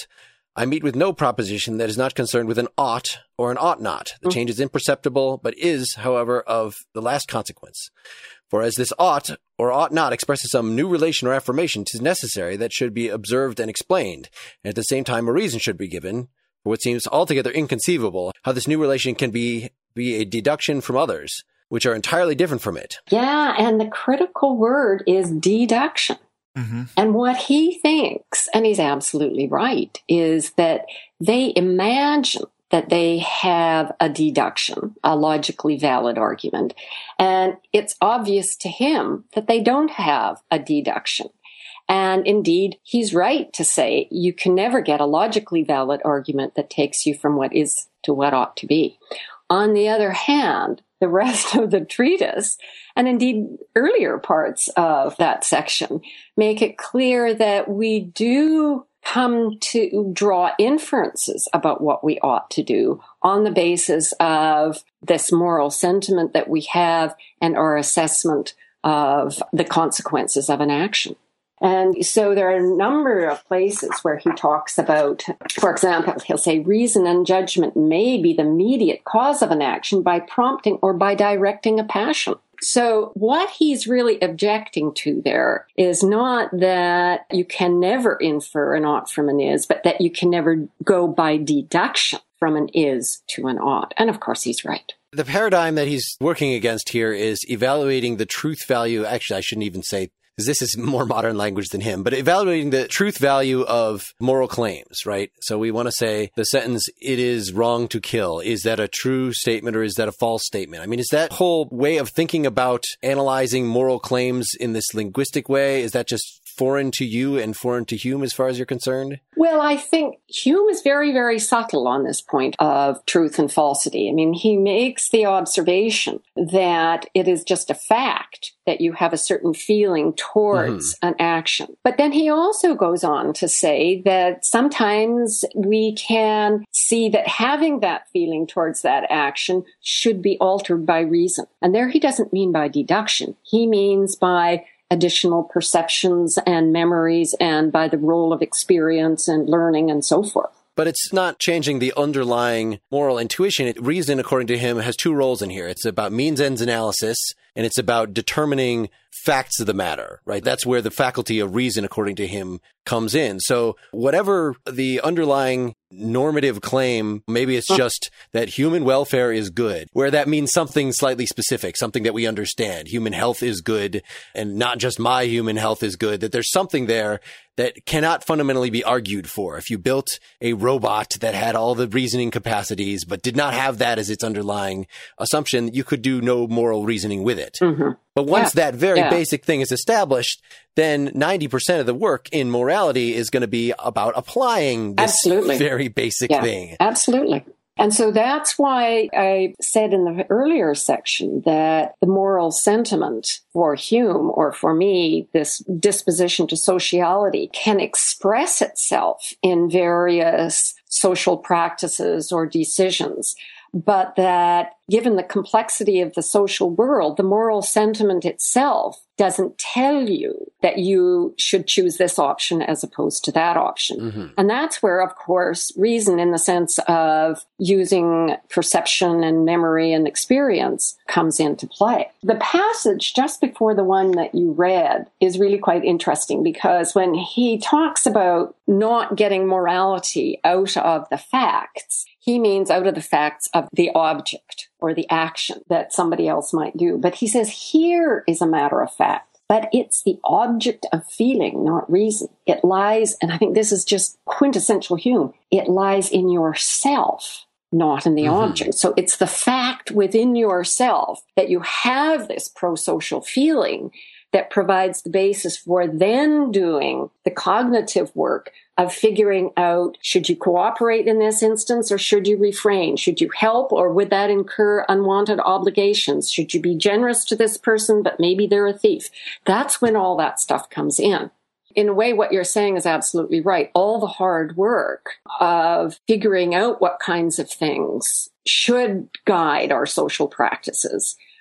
I meet with no proposition that is not concerned with an ought or an ought not. The change is imperceptible, but is, however, of the last consequence. For as this ought or ought not expresses some new relation or affirmation, 'tis necessary that should be observed and explained, and at the same time a reason should be given for what seems altogether inconceivable, how this new relation can be a deduction from others, which are entirely different from it. Yeah, and the critical word is deduction. Mm-hmm. And what he thinks, and he's absolutely right, is that they imagine that they have a deduction, a logically valid argument, and it's obvious to him that they don't have a deduction. And indeed, he's right to say you can never get a logically valid argument that takes you from what is to what ought to be. On the other hand, the rest of the treatise, and indeed earlier parts of that section, make it clear that we do come to draw inferences about what we ought to do on the basis of this moral sentiment that we have and our assessment of the consequences of an action. And so there are a number of places where he talks about, for example, he'll say reason and judgment may be the immediate cause of an action by prompting or by directing a passion. So what he's really objecting to there is not that you can never infer an ought from an is, but that you can never go by deduction from an is to an ought. And of course, he's right. The paradigm that he's working against here is evaluating the truth value. Actually, I shouldn't even say, because this is more modern language than him, but evaluating the truth value of moral claims, right? So we want to say the sentence, it is wrong to kill. Is that a true statement or is that a false statement? I mean, is that whole way of thinking about analyzing moral claims in this linguistic way, is that just foreign to you and foreign to Hume as far as you're concerned? Well, I think Hume is very, very subtle on this point of truth and falsity. I mean, he makes the observation that it is just a fact that you have a certain feeling towards an action. But then he also goes on to say that sometimes we can see that having that feeling towards that action should be altered by reason. And there he doesn't mean by deduction. He means by additional perceptions and memories and by the role of experience and learning and so forth. But it's not changing the underlying moral intuition. Reason, according to him, has two roles in here. It's about means-ends analysis, and it's about determining facts of the matter, right? That's where the faculty of reason, according to him, comes in. So whatever the underlying normative claim, maybe it's just that human welfare is good, where that means something slightly specific, something that we understand. Human health is good, and not just my human health is good, that there's something there that cannot fundamentally be argued for. If you built a robot that had all the reasoning capacities, but did not have that as its underlying assumption, you could do no moral reasoning with it. Mm-hmm. But once that very basic thing is established, then 90% of the work in morality is going to be about applying this very basic thing. Absolutely. And so that's why I said in the earlier section that the moral sentiment for Hume, or for me, this disposition to sociality, can express itself in various social practices or decisions. But that given the complexity of the social world, the moral sentiment itself doesn't tell you that you should choose this option as opposed to that option. Mm-hmm. And that's where, of course, reason in the sense of using perception and memory and experience comes into play. The passage just before the one that you read is really quite interesting, because when he talks about not getting morality out of the facts, he means out of the facts of the object or the action that somebody else might do. But he says here is a matter of fact, but it's the object of feeling, not reason. It lies, and I think this is just quintessential Hume, it lies in yourself, not in the object. So it's the fact within yourself that you have this pro-social feeling that provides the basis for then doing the cognitive work of figuring out, should you cooperate in this instance or should you refrain? Should you help, or would that incur unwanted obligations? Should you be generous to this person, but maybe they're a thief? That's when all that stuff comes in. In a way, what you're saying is absolutely right. All the hard work of figuring out what kinds of things should guide our social practices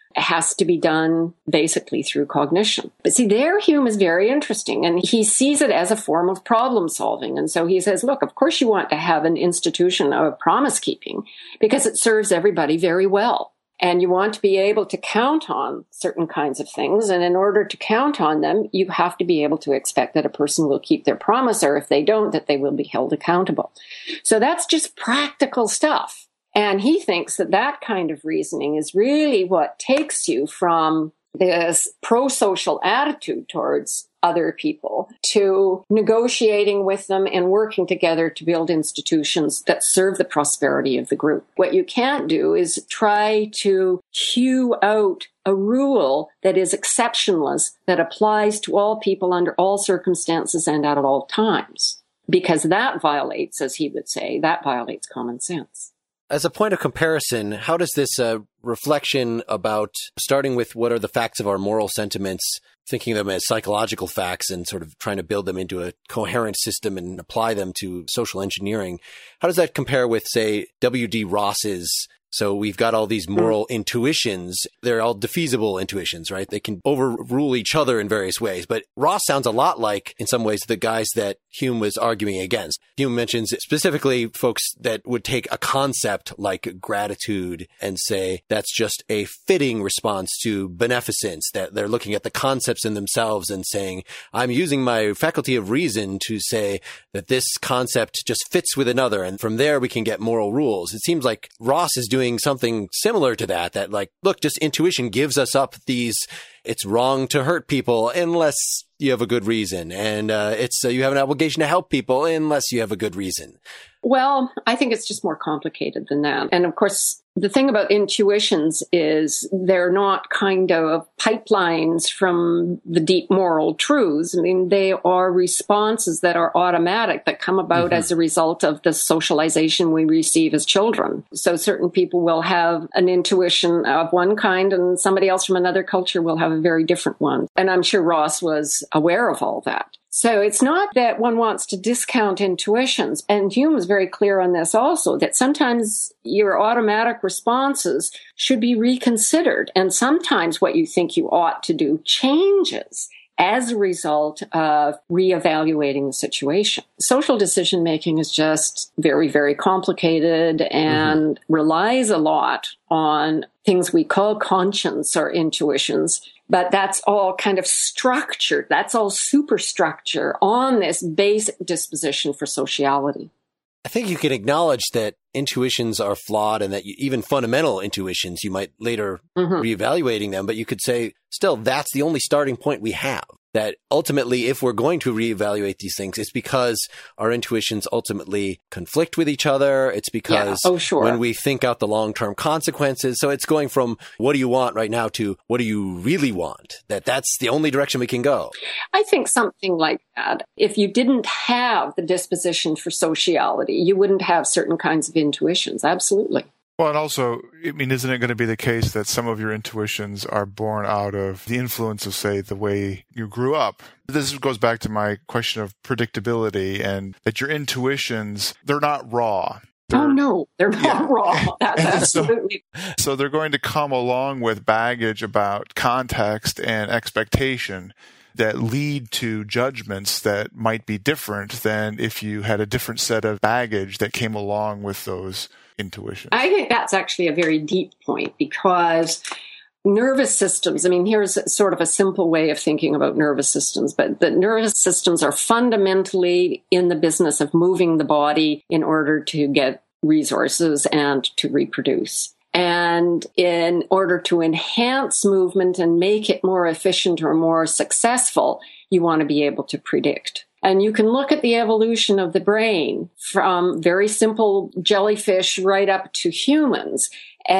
It has to be done basically through cognition. But see, there Hume is very interesting, and he sees it as a form of problem solving. And so he says, look, of course you want to have an institution of promise keeping because it serves everybody very well. And you want to be able to count on certain kinds of things. And in order to count on them, you have to be able to expect that a person will keep their promise, or if they don't, that they will be held accountable. So that's just practical stuff. And he thinks that that kind of reasoning is really what takes you from this pro-social attitude towards other people to negotiating with them and working together to build institutions that serve the prosperity of the group. What you can't do is try to hew out a rule that is exceptionless, that applies to all people under all circumstances and at all times, because that violates, as he would say, that violates common sense. As a point of comparison, how does this reflection about starting with what are the facts of our moral sentiments, thinking of them as psychological facts and sort of trying to build them into a coherent system and apply them to social engineering, how does that compare with, say, W.D. Ross's? So we've got all these moral intuitions. They're all defeasible intuitions, right? They can overrule each other in various ways. But Ross sounds a lot like, in some ways, the guys that Hume was arguing against. Hume mentions specifically folks that would take a concept like gratitude and say that's just a fitting response to beneficence, that they're looking at the concepts in themselves and saying, I'm using my faculty of reason to say that this concept just fits with another. And from there, we can get moral rules. It seems like Ross is doing something similar to that like, look, just intuition gives us up these, it's wrong to hurt people unless you have a good reason. And you have an obligation to help people unless you have a good reason. Well, I think it's just more complicated than that. And of course, the thing about intuitions is they're not kind of pipelines from the deep moral truths. I mean, they are responses that are automatic, that come about as a result of the socialization we receive as children. So certain people will have an intuition of one kind and somebody else from another culture will have a very different one. And I'm sure Ross was aware of all that. So it's not that one wants to discount intuitions. And Hume is very clear on this also, that sometimes your automatic responses should be reconsidered. And sometimes what you think you ought to do changes as a result of reevaluating the situation. Social decision-making is just very, very complicated and relies a lot on things we call conscience or intuitions. But that's all kind of structured. That's all superstructure on this basic disposition for sociality. I think you can acknowledge that intuitions are flawed and that even fundamental intuitions, you might later reevaluating them, but you could say, still, that's the only starting point we have. That ultimately, if we're going to reevaluate these things, it's because our intuitions ultimately conflict with each other. It's because when we think out the long-term consequences. So it's going from what do you want right now to what do you really want? That's the only direction we can go. I think something like that. If you didn't have the disposition for sociality, you wouldn't have certain kinds of intuitions. Absolutely. Well, and also, I mean, isn't it going to be the case that some of your intuitions are born out of the influence of, say, the way you grew up? This goes back to my question of predictability, and that your intuitions, they're not raw. They're not raw. That's absolutely. So they're going to come along with baggage about context and expectation that lead to judgments that might be different than if you had a different set of baggage that came along with those intuitions. I think that's actually a very deep point, because nervous systems, I mean, here's sort of a simple way of thinking about nervous systems, but the nervous systems are fundamentally in the business of moving the body in order to get resources and to reproduce. And in order to enhance movement and make it more efficient or more successful, you want to be able to predict. And you can look at the evolution of the brain from very simple jellyfish right up to humans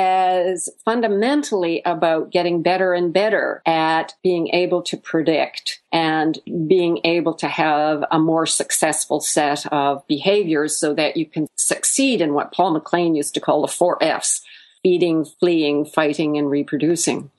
as fundamentally about getting better and better at being able to predict and being able to have a more successful set of behaviors so that you can succeed in what Paul MacLean used to call the 4 Fs: feeding, fleeing, fighting, and reproducing.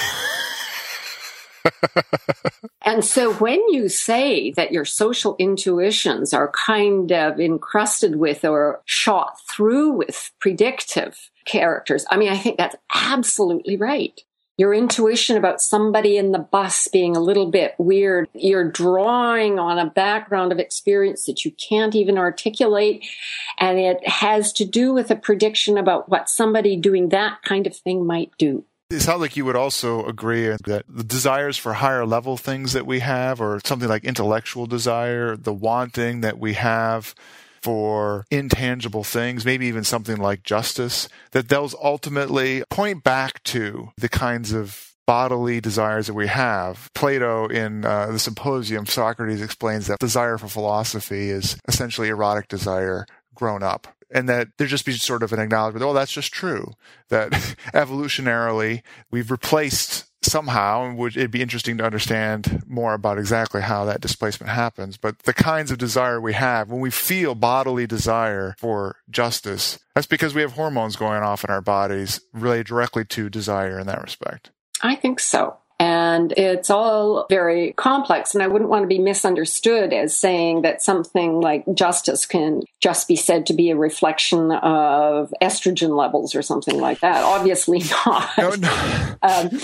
And so when you say that your social intuitions are kind of encrusted with or shot through with predictive characters, I mean, I think that's absolutely right. your intuition about somebody in the bus being a little bit weird. You're drawing on a background of experience that you can't even articulate. And it has to do with a prediction about what somebody doing that kind of thing might do. It sounds like you would also agree that the desires for higher level things that we have, or something like intellectual desire, the wanting that we have for intangible things, maybe even something like justice, that those ultimately point back to the kinds of bodily desires that we have. Plato, in the Symposium, Socrates explains that desire for philosophy is essentially erotic desire grown up. And that there just be sort of an acknowledgement, oh, that's just true. That evolutionarily, we've replaced somehow, and it'd be interesting to understand more about exactly how that displacement happens. But the kinds of desire we have, when we feel bodily desire for justice, that's because we have hormones going off in our bodies related directly to desire in that respect. I think so. And it's all very complex, and I wouldn't want to be misunderstood as saying that something like justice can just be said to be a reflection of estrogen levels or something like that. Obviously not. No.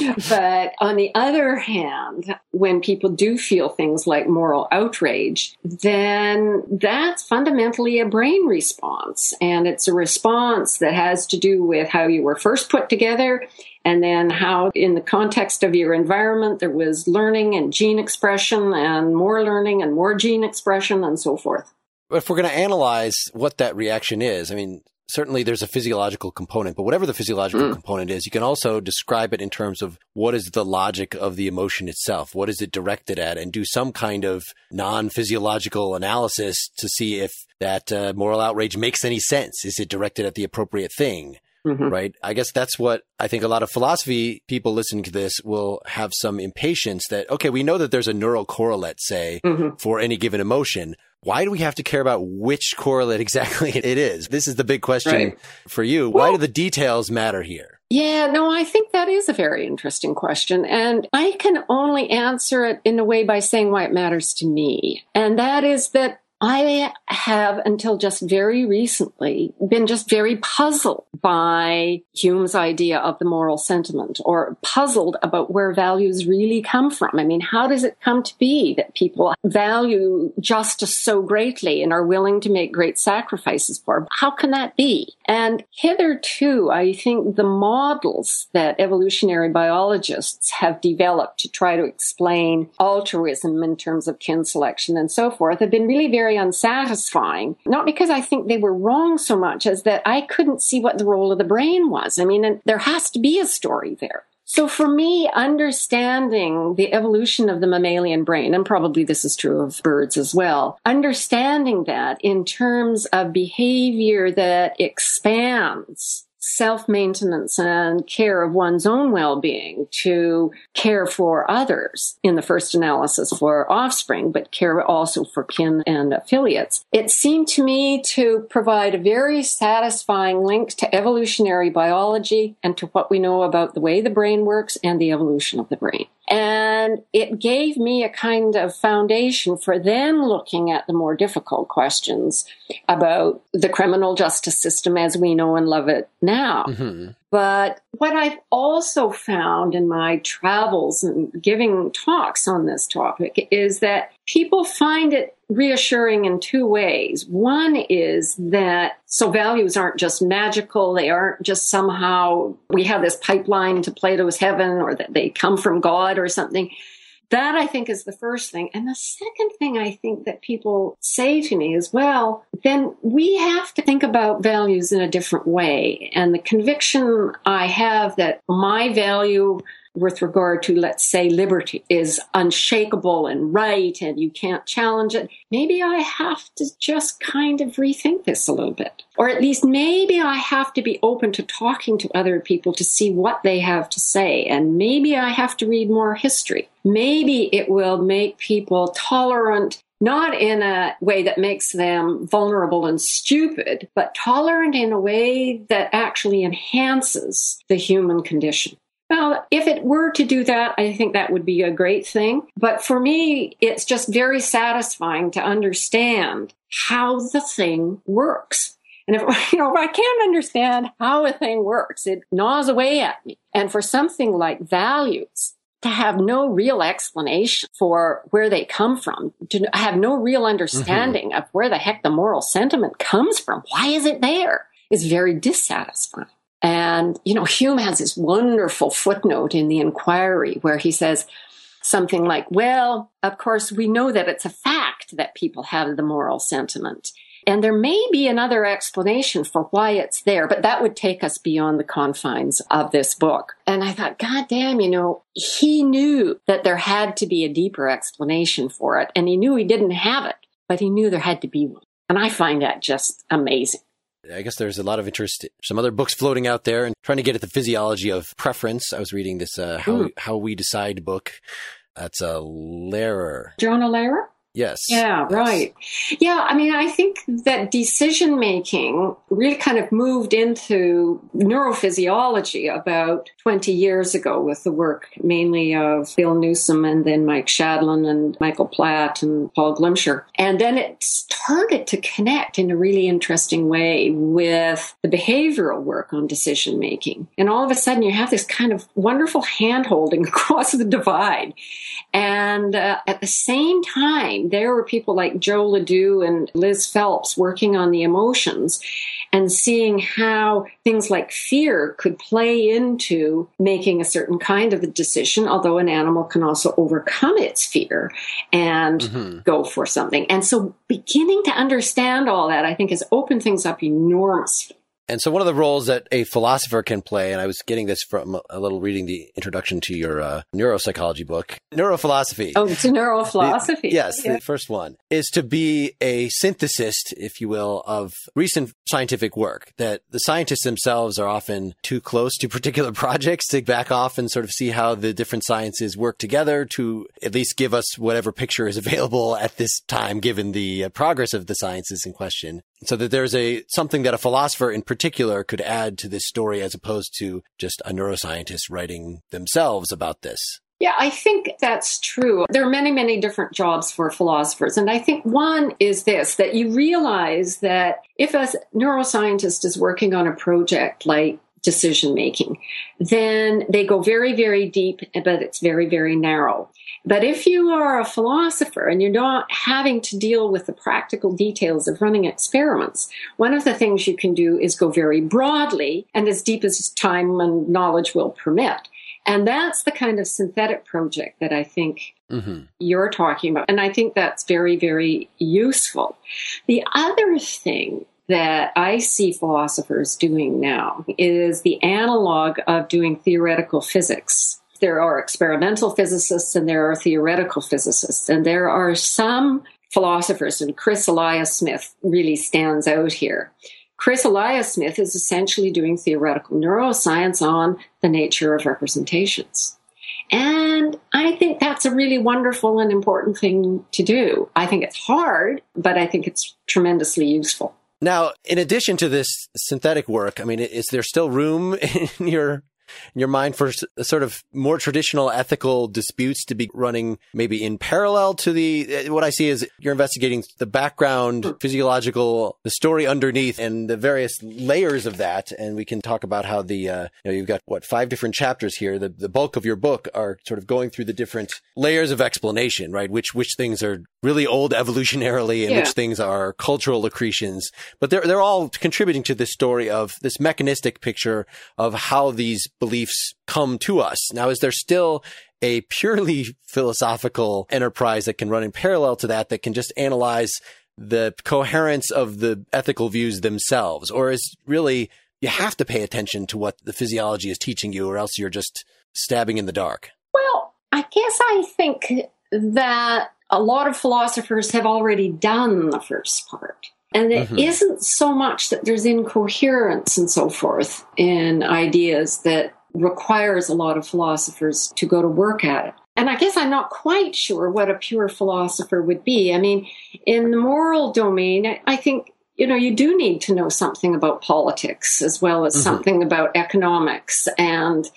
But on the other hand, when people do feel things like moral outrage, then that's fundamentally a brain response. And it's a response that has to do with how you were first put together, and then how, in the context of your environment, there was learning and gene expression and more learning and more gene expression and so forth. If we're going to analyze what that reaction is, I mean, certainly there's a physiological component, but whatever the physiological component is, you can also describe it in terms of what is the logic of the emotion itself? What is it directed at? And do some kind of non-physiological analysis to see if that moral outrage makes any sense. Is it directed at the appropriate thing? Mm-hmm. Right. I guess that's what I think a lot of philosophy people listening to this will have some impatience that, okay, we know that there's a neural correlate, say, for any given emotion. Why do we have to care about which correlate exactly it is? This is the big question for you. Well, why do the details matter here? Yeah, no, I think that is a very interesting question. And I can only answer it in a way by saying why it matters to me. And that is that I have, until just very recently, been just very puzzled by Hume's idea of the moral sentiment, or puzzled about where values really come from. I mean, how does it come to be that people value justice so greatly and are willing to make great sacrifices for it? How can that be? And hitherto, I think the models that evolutionary biologists have developed to try to explain altruism in terms of kin selection and so forth have been really very unsatisfying, not because I think they were wrong so much as that I couldn't see what the role of the brain was. I mean, there has to be a story there. So for me, understanding the evolution of the mammalian brain, and probably this is true of birds as well, understanding that in terms of behavior that expands self-maintenance and care of one's own well-being to care for others, in the first analysis for offspring, but care also for kin and affiliates. It seemed to me to provide a very satisfying link to evolutionary biology and to what we know about the way the brain works and the evolution of the brain. And it gave me a kind of foundation for then looking at the more difficult questions about the criminal justice system as we know and love it now. Mm-hmm. But what I've also found in my travels and giving talks on this topic is that people find it reassuring in two ways. One is that so values aren't just magical. They aren't just somehow we have this pipeline to Plato's heaven, or that they come from God or something. That, I think, is the first thing. And the second thing I think that people say to me is, well, then we have to think about values in a different way. And the conviction I have that my value with regard to, let's say, liberty is unshakable and right, and you can't challenge it. Maybe I have to just kind of rethink this a little bit. Or at least maybe I have to be open to talking to other people to see what they have to say. And maybe I have to read more history. Maybe it will make people tolerant, not in a way that makes them vulnerable and stupid, but tolerant in a way that actually enhances the human condition. Well, if it were to do that, I think that would be a great thing. But for me, it's just very satisfying to understand how the thing works. And if I can't understand how a thing works, it gnaws away at me. And for something like values, to have no real explanation for where they come from, to have no real understanding of where the heck the moral sentiment comes from, why is it there, is very dissatisfying. And, Hume has this wonderful footnote in the Inquiry where he says something like, well, of course, we know that it's a fact that people have the moral sentiment. And there may be another explanation for why it's there, but that would take us beyond the confines of this book. And I thought, God damn, he knew that there had to be a deeper explanation for it. And he knew he didn't have it, but he knew there had to be one. And I find that just amazing. I guess there's a lot of interest, some other books floating out there and trying to get at the physiology of preference. I was reading this How We Decide book. That's a Lehrer. Jonah Lehrer? Yes. Yeah, right. Yeah, I think that decision making really kind of moved into neurophysiology about 20 years ago with the work mainly of Bill Newsom and then Mike Shadlin and Michael Platt and Paul Glimcher. And then it started to connect in a really interesting way with the behavioral work on decision making. And all of a sudden you have this kind of wonderful hand-holding across the divide. And at the same time, there were people like Joe Ledoux and Liz Phelps working on the emotions and seeing how things like fear could play into making a certain kind of a decision, although an animal can also overcome its fear and go for something. And so beginning to understand all that, I think, has opened things up enormously. And so one of the roles that a philosopher can play, and I was getting this from a little reading the introduction to your neuropsychology book, neurophilosophy. Oh, it's neurophilosophy. The first one is to be a synthesist, if you will, of recent scientific work, that the scientists themselves are often too close to particular projects to back off and sort of see how the different sciences work together to at least give us whatever picture is available at this time, given the progress of the sciences in question. So that there's something that a philosopher in particular could add to this story as opposed to just a neuroscientist writing themselves about this. Yeah, I think that's true. There are many, many different jobs for philosophers. And I think one is this, that you realize that if a neuroscientist is working on a project like decision making, then they go very, very deep, but it's very, very narrow. But if you are a philosopher and you're not having to deal with the practical details of running experiments, one of the things you can do is go very broadly and as deep as time and knowledge will permit. And that's the kind of synthetic project that I think you're talking about. And I think that's very, very useful. The other thing that I see philosophers doing now is the analog of doing theoretical physics. There are experimental physicists and there are theoretical physicists. And there are some philosophers, and Chris Elias Smith really stands out here. Chris Elias Smith is essentially doing theoretical neuroscience on the nature of representations. And I think that's a really wonderful and important thing to do. I think it's hard, but I think it's tremendously useful. Now, in addition to this synthetic work, is there still room in your mind for sort of more traditional ethical disputes to be running maybe in parallel to what I see is you're investigating the background, physiological, the story underneath and the various layers of that. And we can talk about how you've got 5 different chapters here. The bulk of your book are sort of going through the different layers of explanation, right? Which things are really old evolutionarily and which things are cultural accretions. But they're all contributing to this story of this mechanistic picture of how these beliefs come to us. Now, is there still a purely philosophical enterprise that can run in parallel to that can just analyze the coherence of the ethical views themselves? Or is really you have to pay attention to what the physiology is teaching you or else you're just stabbing in the dark? Well, I guess I think that a lot of philosophers have already done the first part. And it isn't so much that there's incoherence and so forth in ideas that requires a lot of philosophers to go to work at it. And I guess I'm not quite sure what a pure philosopher would be. In the moral domain, I think, you do need to know something about politics as well as something about economics and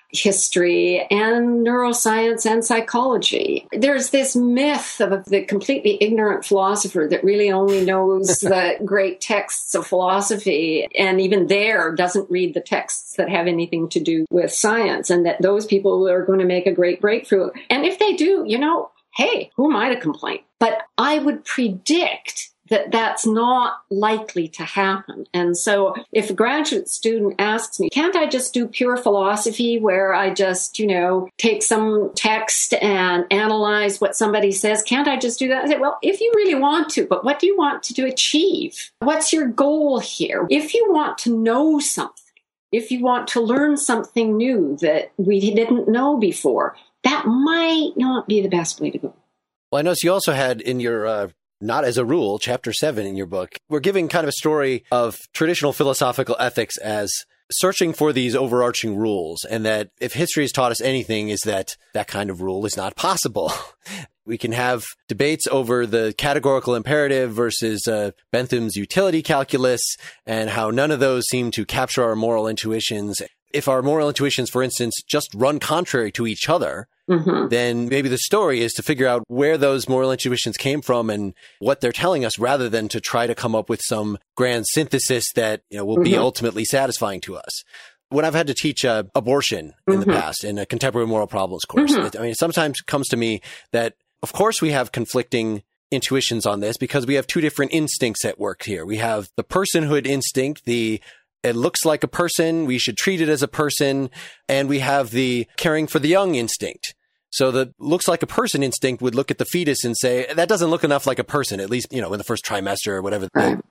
history and neuroscience and psychology. There's this myth of the completely ignorant philosopher that really only knows the great texts of philosophy, and even there doesn't read the texts that have anything to do with science, and that those people are going to make a great breakthrough. And if they do, hey, who am I to complain? But I would predict that that's not likely to happen. And so if a graduate student asks me, can't I just do pure philosophy where I just, take some text and analyze what somebody says? Can't I just do that? I say, well, if you really want to, but what do you want to achieve? What's your goal here? If you want to know something, if you want to learn something new that we didn't know before, that might not be the best way to go. Well, I noticed you also had in your Not as a Rule, Chapter 7 in your book, we're giving kind of a story of traditional philosophical ethics as searching for these overarching rules, and that if history has taught us anything is that that kind of rule is not possible. We can have debates over the categorical imperative versus Bentham's utility calculus, and how none of those seem to capture our moral intuitions. If our moral intuitions, for instance, just run contrary to each other, then maybe the story is to figure out where those moral intuitions came from and what they're telling us, rather than to try to come up with some grand synthesis that will be ultimately satisfying to us. When I've had to teach abortion in the past in a contemporary moral problems course, it sometimes comes to me that, of course, we have conflicting intuitions on this because we have two different instincts at work here. We have the personhood instinct, it looks like a person, we should treat it as a person, and we have the caring for the young instinct. So the looks like a person instinct would look at the fetus and say, that doesn't look enough like a person, at least, in the first trimester or whatever,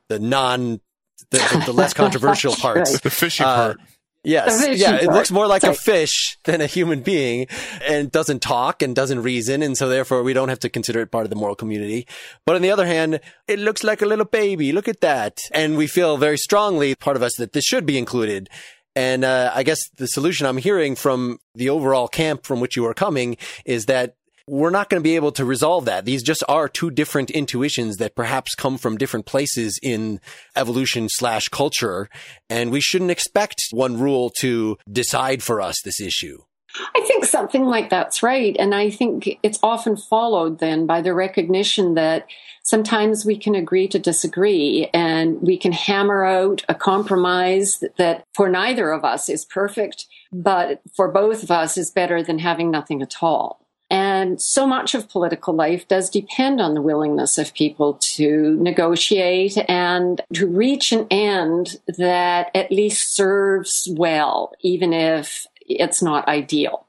the less controversial parts. Right. The fishy part. Yes. Yeah. It looks more like a fish than a human being, and doesn't talk and doesn't reason. And so therefore we don't have to consider it part of the moral community. But on the other hand, it looks like a little baby. Look at that. And we feel very strongly, part of us, that this should be included. And I guess the solution I'm hearing from the overall camp from which you are coming is that we're not going to be able to resolve that. These just are two different intuitions that perhaps come from different places in evolution/culture. And we shouldn't expect one rule to decide for us this issue. I think something like that's right. And I think it's often followed then by the recognition that sometimes we can agree to disagree, and we can hammer out a compromise that for neither of us is perfect, but for both of us is better than having nothing at all. And so much of political life does depend on the willingness of people to negotiate and to reach an end that at least serves well, even if it's not ideal.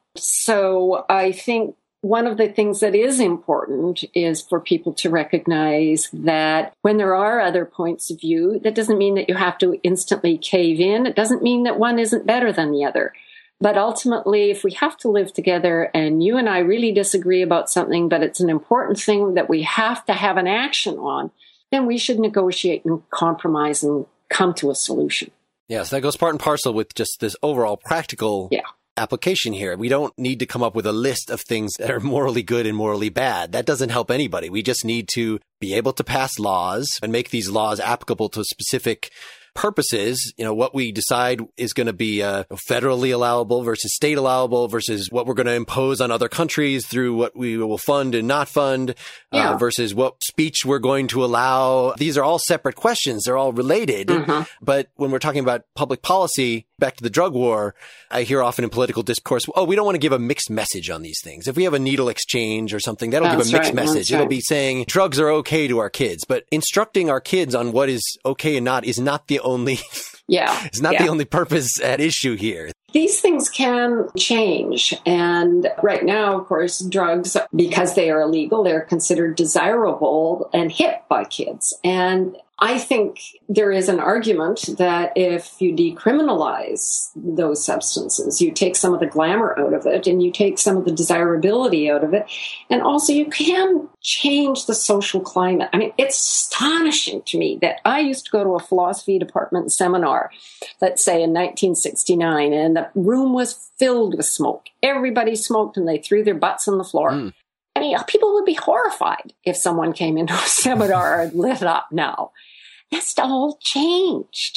So I think one of the things that is important is for people to recognize that when there are other points of view, that doesn't mean that you have to instantly cave in. It doesn't mean that one isn't better than the other. But ultimately, if we have to live together and you and I really disagree about something, but it's an important thing that we have to have an action on, then we should negotiate and compromise and come to a solution. Yes, that goes part and parcel with just this overall practical application here. We don't need to come up with a list of things that are morally good and morally bad. That doesn't help anybody. We just need to be able to pass laws and make these laws applicable to specific purposes. What we decide is going to be federally allowable versus state allowable versus what we're going to impose on other countries through what we will fund and not fund versus what speech we're going to allow. These are all separate questions. They're all related. But when we're talking about public policy, back to the drug war, I hear often in political discourse, we don't want to give a mixed message on these things. If we have a needle exchange or something, that'll give a mixed message. It'll be saying drugs are okay to our kids, but instructing our kids on what is okay and not is not the only it's not the only purpose at issue here. These things can change. And right now, of course, drugs, because they are illegal, they're considered desirable and hip by kids. And I think there is an argument that if you decriminalize those substances, you take some of the glamour out of it and you take some of the desirability out of it. And also you can change the social climate. I mean, it's astonishing to me that I used to go to a philosophy department seminar, let's say in 1969, and the room was filled with smoke. Everybody smoked and they threw their butts on the floor. I mean, people would be horrified if someone came into a seminar and lit up now. That's all changed.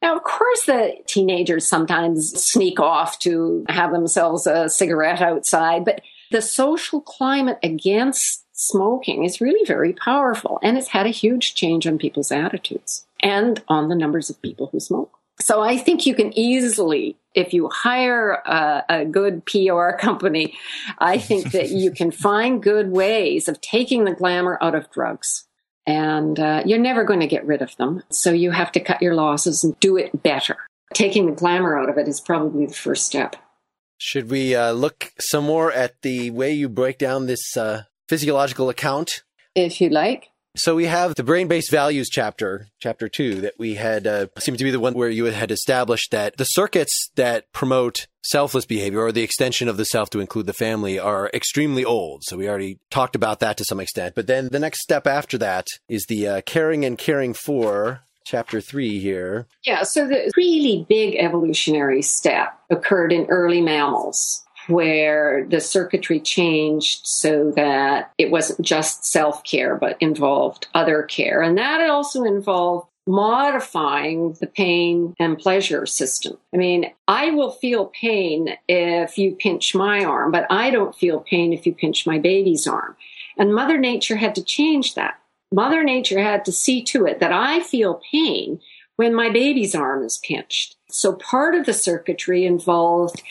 Now, of course, the teenagers sometimes sneak off to have themselves a cigarette outside, but the social climate against smoking is really very powerful, and it's had a huge change on people's attitudes and on the numbers of people who smoke. So I think you can easily, if you hire a good PR company, I think that you can find good ways of taking the glamour out of drugs. And you're never going to get rid of them. So you have to cut your losses and do it better. Taking the glamour out of it is probably the first step. Should we look some more at the way you break down this physiological account? If you like. So we have the brain-based values chapter 2, that we had, seemed to be the one where you had established that the circuits that promote selfless behavior, or the extension of the self to include the family, are extremely old. So we already talked about that to some extent. But then the next step after that is the caring and caring for, chapter 3 here. Yeah, so the really big evolutionary step occurred in early mammals, where the circuitry changed so that it wasn't just self-care, but involved other care. And that also involved modifying the pain and pleasure system. I mean, I will feel pain if you pinch my arm, but I don't feel pain if you pinch my baby's arm. And Mother Nature had to change that. Mother Nature had to see to it that I feel pain when my baby's arm is pinched. So part of the circuitry involved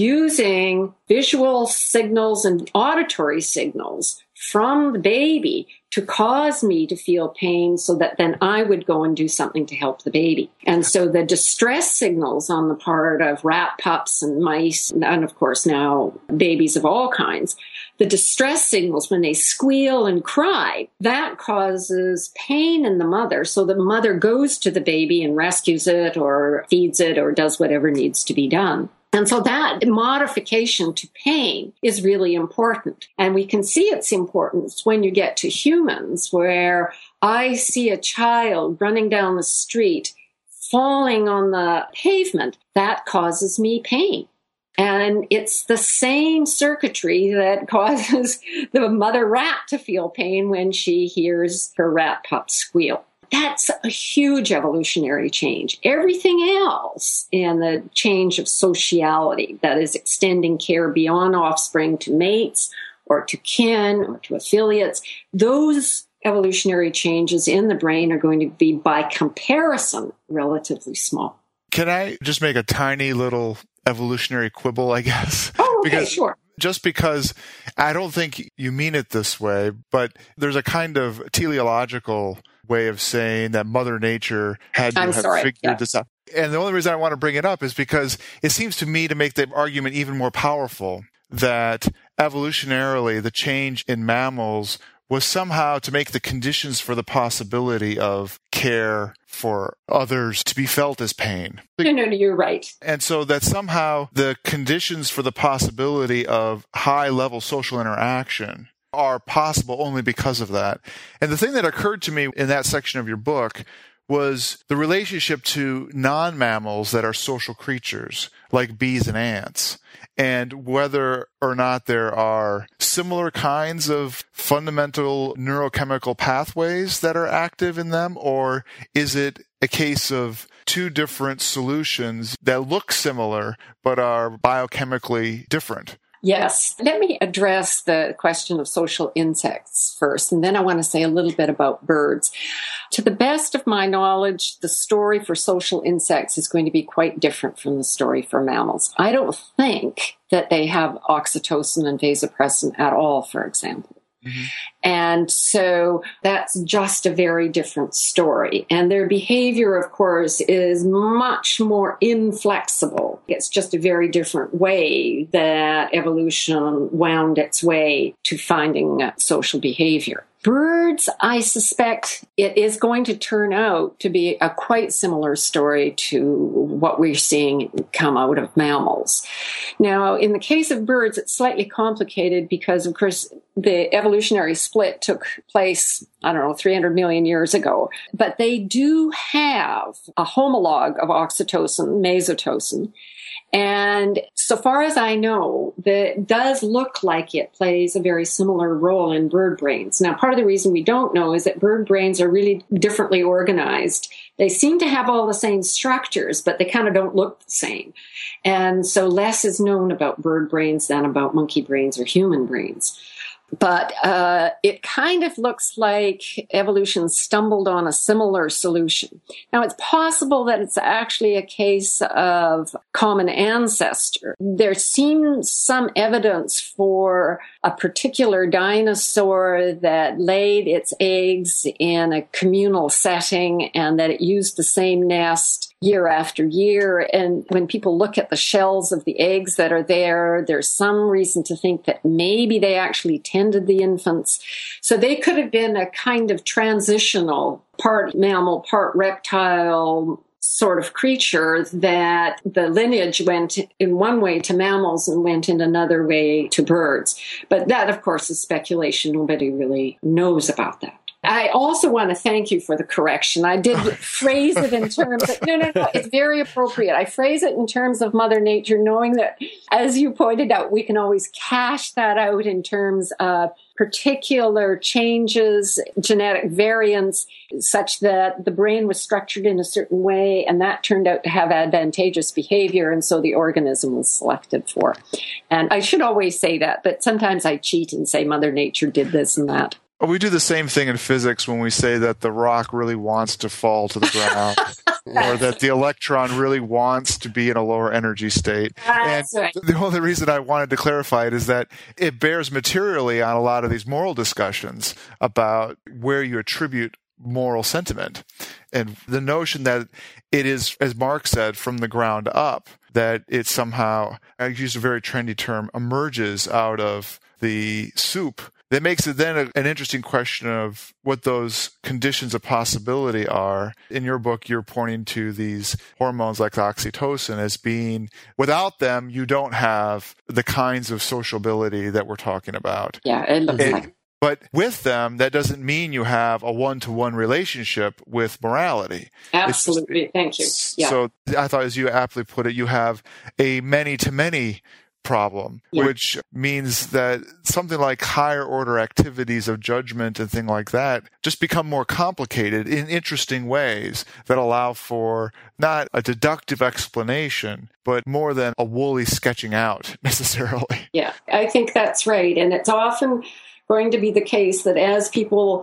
using visual signals and auditory signals from the baby to cause me to feel pain so that then I would go and do something to help the baby. And so the distress signals on the part of rat pups and mice, and of course now babies of all kinds, the distress signals when they squeal and cry, that causes pain in the mother. So the mother goes to the baby and rescues it or feeds it or does whatever needs to be done. And so that modification to pain is really important. And we can see its importance when you get to humans, where I see a child running down the street, falling on the pavement. That causes me pain. And it's the same circuitry that causes the mother rat to feel pain when she hears her rat pup squeal. That's a huge evolutionary change. Everything else in the change of sociality, that is extending care beyond offspring to mates or to kin or to affiliates, those evolutionary changes in the brain are going to be, by comparison, relatively small. Can I just make a tiny little evolutionary quibble, I guess? Oh, okay, sure. Just because I don't think you mean it this way, but there's a kind of teleological way of saying that Mother Nature had to have figured this out. And the only reason I want to bring it up is because it seems to me to make the argument even more powerful that evolutionarily the change in mammals was somehow to make the conditions for the possibility of care for others to be felt as pain. No, you're right. And so that somehow the conditions for the possibility of high-level social interaction are possible only because of that. And the thing that occurred to me in that section of your book was the relationship to non-mammals that are social creatures, like bees and ants, and whether or not there are similar kinds of fundamental neurochemical pathways that are active in them, or is it a case of two different solutions that look similar but are biochemically different? Yes. Let me address the question of social insects first, and then I want to say a little bit about birds. To the best of my knowledge, the story for social insects is going to be quite different from the story for mammals. I don't think that they have oxytocin and vasopressin at all, for example. Mm-hmm. And so that's just a very different story. And their behavior, of course, is much more inflexible. It's just a very different way that evolution wound its way to finding social behavior. Birds, I suspect it is going to turn out to be a quite similar story to what we're seeing come out of mammals. Now, in the case of birds, it's slightly complicated because, of course, the evolutionary split took place, 300 million years ago. But they do have a homologue of oxytocin, mesotocin. And so far as I know, that does look like it plays a very similar role in bird brains. Now, part part of the reason we don't know is that bird brains are really differently organized. They seem to have all the same structures, but they kind of don't look the same. And so less is known about bird brains than about monkey brains or human brains. But it kind of looks like evolution stumbled on a similar solution. Now, it's possible that it's actually a case of common ancestor. There seems some evidence for a particular dinosaur that laid its eggs in a communal setting and that it used the same nest year after year. And when people look at the shells of the eggs that are there, there's some reason to think that maybe they actually tended the infants. So they could have been a kind of transitional, part mammal, part reptile sort of creature, that the lineage went in one way to mammals and went in another way to birds. But that, of course, is speculation. Nobody really knows about that. I also want to thank you for the correction. I did phrase it in terms of, no, it's very appropriate. I phrase it in terms of Mother Nature, knowing that, as you pointed out, we can always cash that out in terms of particular changes, genetic variants, such that the brain was structured in a certain way, and that turned out to have advantageous behavior, and so the organism was selected for. And I should always say that, but sometimes I cheat and say Mother Nature did this and that. Well, we do the same thing in physics when we say that the rock really wants to fall to the ground or that the electron really wants to be in a lower energy state. That's and right. The only reason I wanted to clarify it is that it bears materially on a lot of these moral discussions about where you attribute moral sentiment. And the notion that it is, as Mark said, from the ground up, that it somehow, I use a very trendy term, emerges out of the soup. That makes it then an interesting question of what those conditions of possibility are. In your book, you're pointing to these hormones like oxytocin as being, without them, you don't have the kinds of sociability that we're talking about. Yeah, it looks like. But with them, that doesn't mean you have a one-to-one relationship with morality. Absolutely. Thank you. Yeah. So I thought, as you aptly put it, you have a many-to-many problem, yeah. which means that something like higher order activities of judgment and things like that just become more complicated in interesting ways that allow for not a deductive explanation, but more than a woolly sketching out necessarily. Yeah, I think that's right. And it's often going to be the case that as people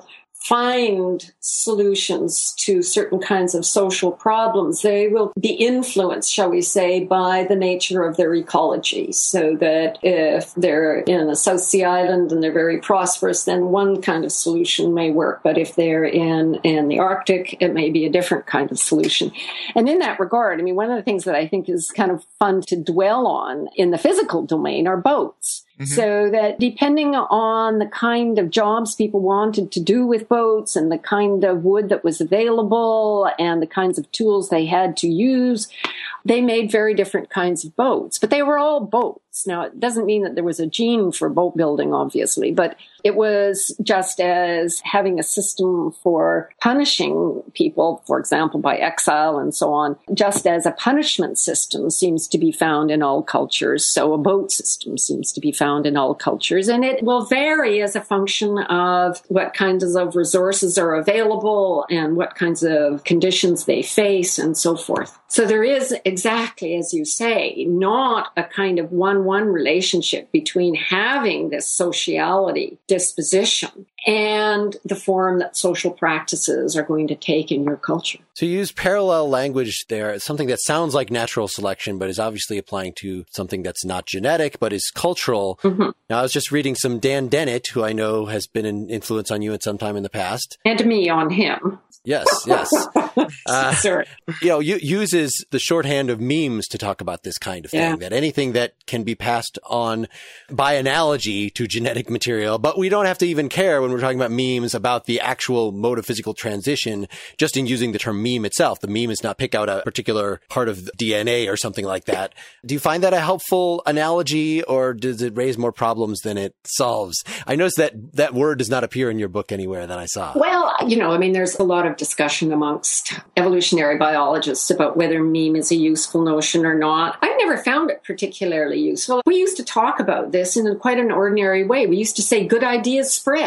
find solutions to certain kinds of social problems, they will be influenced, shall we say, by the nature of their ecology. So that if they're in a South Sea island and they're very prosperous, then one kind of solution may work. But if they're in the Arctic, it may be a different kind of solution. And in that regard, I mean, one of the things that I think is kind of fun to dwell on in the physical domain are boats. Mm-hmm. So that depending on the kind of jobs people wanted to do with boats and the kind of wood that was available and the kinds of tools they had to use, they made very different kinds of boats. But they were all boats. Now, it doesn't mean that there was a gene for boat building, obviously, but it was just as having a system for punishing people, for example, by exile and so on, just as a punishment system seems to be found in all cultures, so a boat system seems to be found in all cultures. And it will vary as a function of what kinds of resources are available and what kinds of conditions they face and so forth. So there is, exactly as you say, not a kind of one-one relationship between having this sociality disposition and the form that social practices are going to take in your culture. So you use parallel language there. It's something that sounds like natural selection, but is obviously applying to something that's not genetic, but is cultural. Mm-hmm. Now, I was just reading some Dan Dennett, who I know has been an influence on you at some time in the past. And me on him. Yes. Sorry. Uses the shorthand of memes to talk about this kind of thing, that anything that can be passed on by analogy to genetic material, but we don't have to even care when we're talking about memes about the actual mode of physical transition, just in using the term meme itself. The meme is not pick out a particular part of the DNA or something like that. Do you find that a helpful analogy, or does it raise more problems than it solves? I noticed that word does not appear in your book anywhere that I saw. Well, there's a lot of discussion amongst evolutionary biologists about whether meme is a useful notion or not. I've never found it particularly useful. We used to talk about this in quite an ordinary way. We used to say good ideas spread.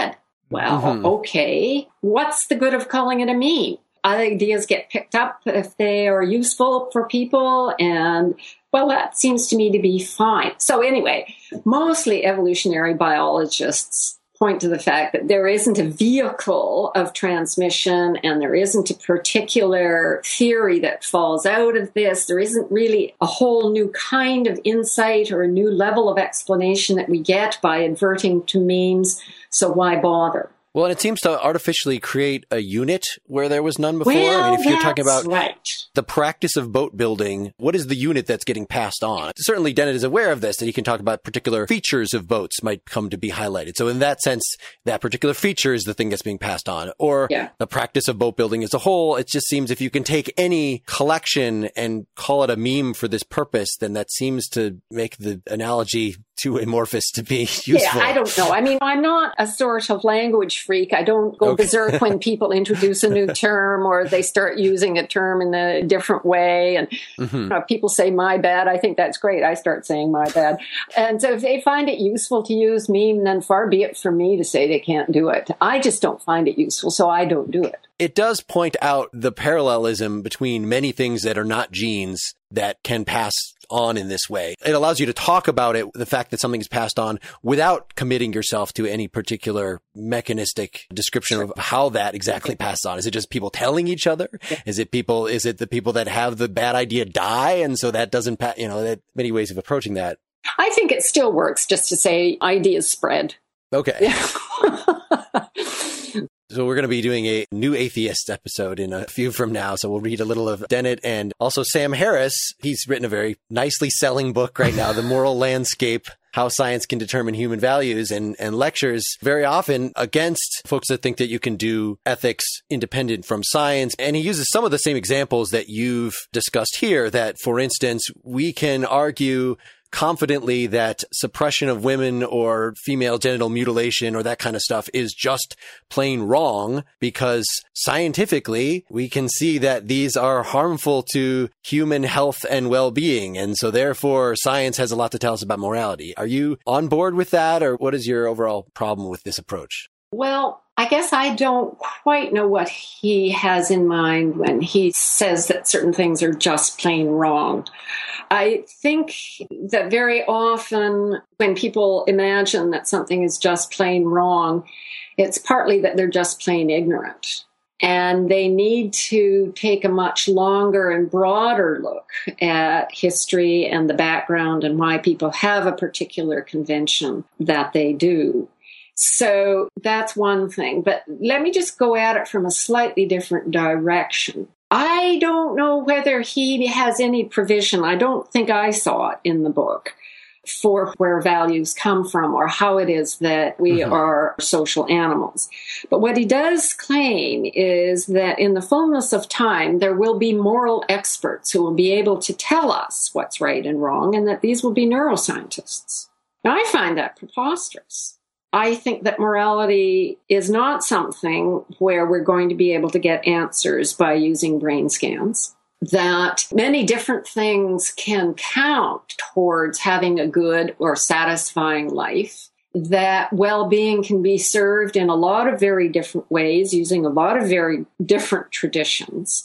Well, okay, what's the good of calling it a meme? Ideas get picked up if they are useful for people, and well, that seems to me to be fine. So anyway, mostly evolutionary biologists point to the fact that there isn't a vehicle of transmission and there isn't a particular theory that falls out of this. There isn't really a whole new kind of insight or a new level of explanation that we get by adverting to memes. So why bother? Well, and it seems to artificially create a unit where there was none before. Well, I mean, if you're talking about right. the practice of boat building, what is the unit that's getting passed on? Certainly, Dennett is aware of this, that he can talk about particular features of boats might come to be highlighted. So in that sense, that particular feature is the thing that's being passed on. Or the practice of boat building as a whole, it just seems if you can take any collection and call it a meme for this purpose, then that seems to make the analogy too amorphous to be useful. Yeah, I don't know. I mean, I'm not a sort of language freak. I don't go berserk when people introduce a new term or they start using a term in a different way. And people say my bad. I think that's great. I start saying my bad. And so if they find it useful to use meme, then far be it from me to say they can't do it. I just don't find it useful, so I don't do it. It does point out the parallelism between many things that are not genes that can pass on in this way. It allows you to talk about it, the fact that something is passed on without committing yourself to any particular mechanistic description of how that exactly passed on. Is it just people telling each other? Is it the people that have the bad idea die? And so that doesn't that many ways of approaching that. I think it still works just to say ideas spread. Okay. Yeah. So we're going to be doing a new atheist episode in a few from now. So we'll read a little of Dennett and also Sam Harris. He's written a very nicely selling book right now, The Moral Landscape, How Science Can Determine Human Values, and lectures very often against folks that think that you can do ethics independent from science. And he uses some of the same examples that you've discussed here, that, for instance, we can argue confidently that suppression of women or female genital mutilation or that kind of stuff is just plain wrong, because scientifically we can see that these are harmful to human health and well-being. And so therefore science has a lot to tell us about morality. Are you on board with that, or what is your overall problem with this approach? Well, I guess I don't quite know what he has in mind when he says that certain things are just plain wrong. I think that very often when people imagine that something is just plain wrong, it's partly that they're just plain ignorant. And they need to take a much longer and broader look at history and the background and why people have a particular convention that they do. So that's one thing. But let me just go at it from a slightly different direction. I don't know whether he has any provision. I don't think I saw it in the book for where values come from or how it is that we are social animals. But what he does claim is that in the fullness of time, there will be moral experts who will be able to tell us what's right and wrong, and that these will be neuroscientists. Now, I find that preposterous. I think that morality is not something where we're going to be able to get answers by using brain scans. That many different things can count towards having a good or satisfying life. That well-being can be served in a lot of very different ways using a lot of very different traditions.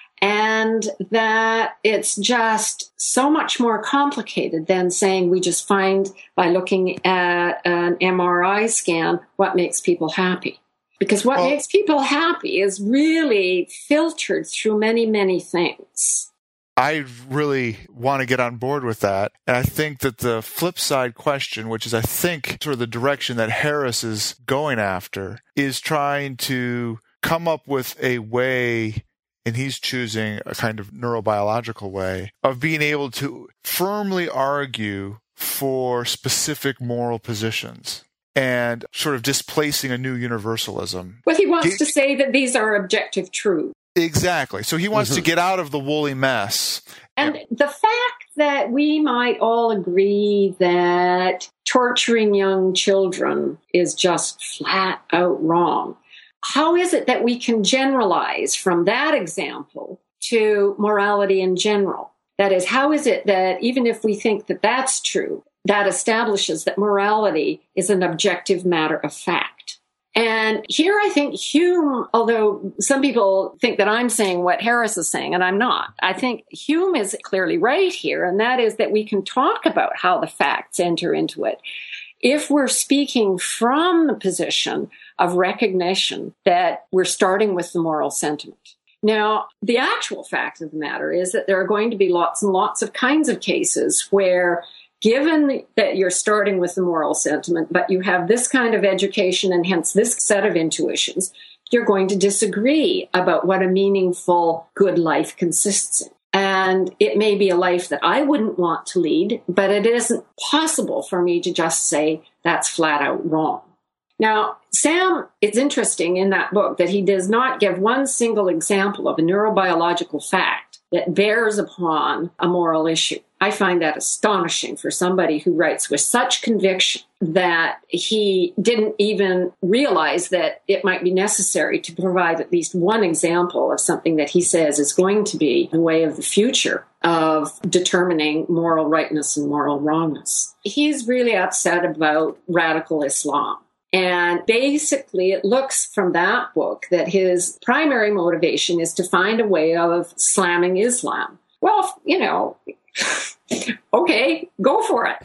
And that it's just so much more complicated than saying we just find by looking at an MRI scan what makes people happy. Because what makes people happy is really filtered through many, many things. I really want to get on board with that. And I think that the flip side question, which is I think sort of the direction that Harris is going after, is trying to come up with a way, and he's choosing a kind of neurobiological way, of being able to firmly argue for specific moral positions and sort of displacing a new universalism. Well, he wants to say that these are objective truths. Exactly. So he wants to get out of the woolly mess. And the fact that we might all agree that torturing young children is just flat out wrong, how is it that we can generalize from that example to morality in general? That is, how is it that even if we think that that's true, that establishes that morality is an objective matter of fact? And here I think Hume, although some people think that I'm saying what Harris is saying, and I'm not, I think Hume is clearly right here, and that is that we can talk about how the facts enter into it if we're speaking from the position of recognition that we're starting with the moral sentiment. Now, the actual fact of the matter is that there are going to be lots and lots of kinds of cases where, given that you're starting with the moral sentiment, but you have this kind of education and hence this set of intuitions, you're going to disagree about what a meaningful, good life consists in. And it may be a life that I wouldn't want to lead, but it isn't possible for me to just say that's flat out wrong. Now, Sam, it's interesting in that book that he does not give one single example of a neurobiological fact that bears upon a moral issue. I find that astonishing for somebody who writes with such conviction that he didn't even realize that it might be necessary to provide at least one example of something that he says is going to be the way of the future of determining moral rightness and moral wrongness. He's really upset about radical Islam. And basically, it looks from that book that his primary motivation is to find a way of slamming Islam. Well, you know, okay, go for it.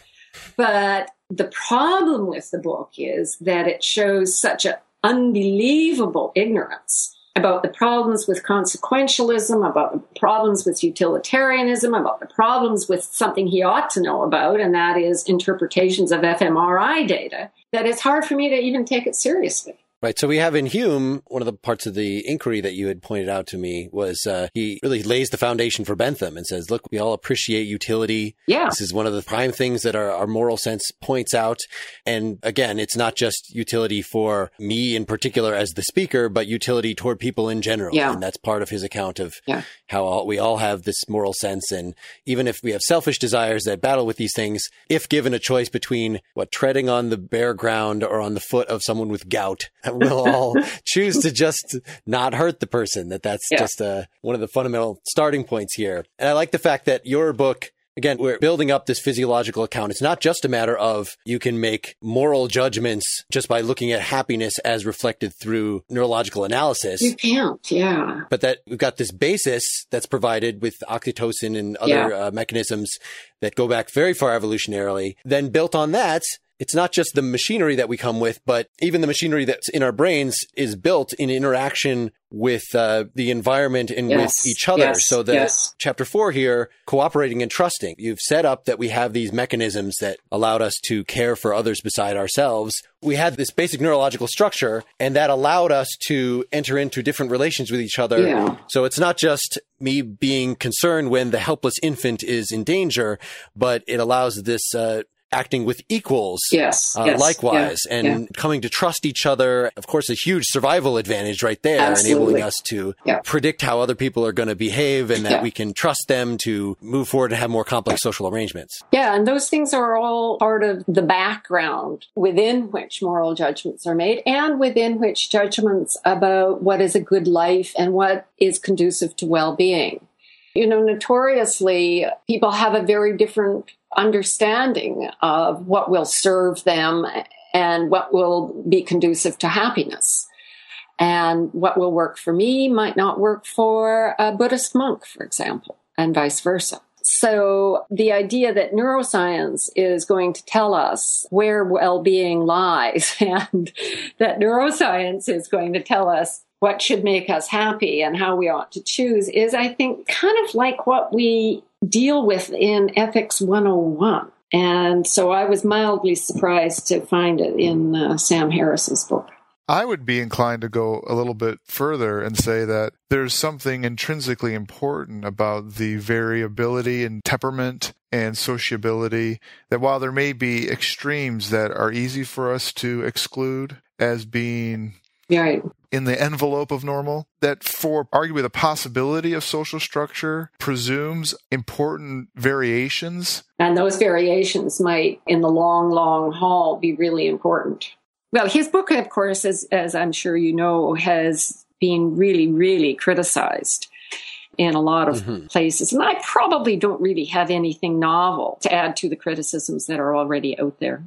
But the problem with the book is that it shows such an unbelievable ignorance about the problems with consequentialism, about the problems with utilitarianism, about the problems with something he ought to know about, and that is interpretations of fMRI data, that it's hard for me to even take it seriously. Right. So we have in Hume, one of the parts of the inquiry that you had pointed out to me was he really lays the foundation for Bentham and says, look, we all appreciate utility. Yeah. This is one of the prime things that our moral sense points out. And again, it's not just utility for me in particular as the speaker, but utility toward people in general. Yeah. And that's part of his account of how we all have this moral sense. And even if we have selfish desires that battle with these things, if given a choice between treading on the bare ground or on the foot of someone with gout, we'll all choose to just not hurt the person. That's just one of the fundamental starting points here. And I like the fact that your book, again, we're building up this physiological account. It's not just a matter of you can make moral judgments just by looking at happiness as reflected through neurological analysis. You can't, yeah. But that we've got this basis that's provided with oxytocin and other mechanisms that go back very far evolutionarily. Then built on that, it's not just the machinery that we come with, but even the machinery that's in our brains is built in interaction with the environment and with each other. So chapter 4 here, cooperating and trusting. You've set up that we have these mechanisms that allowed us to care for others beside ourselves. We had this basic neurological structure, and that allowed us to enter into different relations with each other. Yeah. So it's not just me being concerned when the helpless infant is in danger, but it allows this acting with equals, likewise, and coming to trust each other. Of course, a huge survival advantage right there, enabling us to predict how other people are going to behave and that we can trust them to move forward and have more complex social arrangements. Yeah, and those things are all part of the background within which moral judgments are made and within which judgments about what is a good life and what is conducive to well-being. You know, notoriously, people have a very different understanding of what will serve them and what will be conducive to happiness. And what will work for me might not work for a Buddhist monk, for example, and vice versa. So the idea that neuroscience is going to tell us where well-being lies and that neuroscience is going to tell us what should make us happy and how we ought to choose is, I think, kind of like what we deal with in Ethics 101. And so I was mildly surprised to find it in Sam Harris's book. I would be inclined to go a little bit further and say that there's something intrinsically important about the variability in temperament and sociability, that while there may be extremes that are easy for us to exclude as being in the envelope of normal, that for arguably the possibility of social structure presumes important variations. And those variations might, in the long, long haul, be really important. Well, his book, of course, as I'm sure you know, has been really, really criticized in a lot of places. And I probably don't really have anything novel to add to the criticisms that are already out there.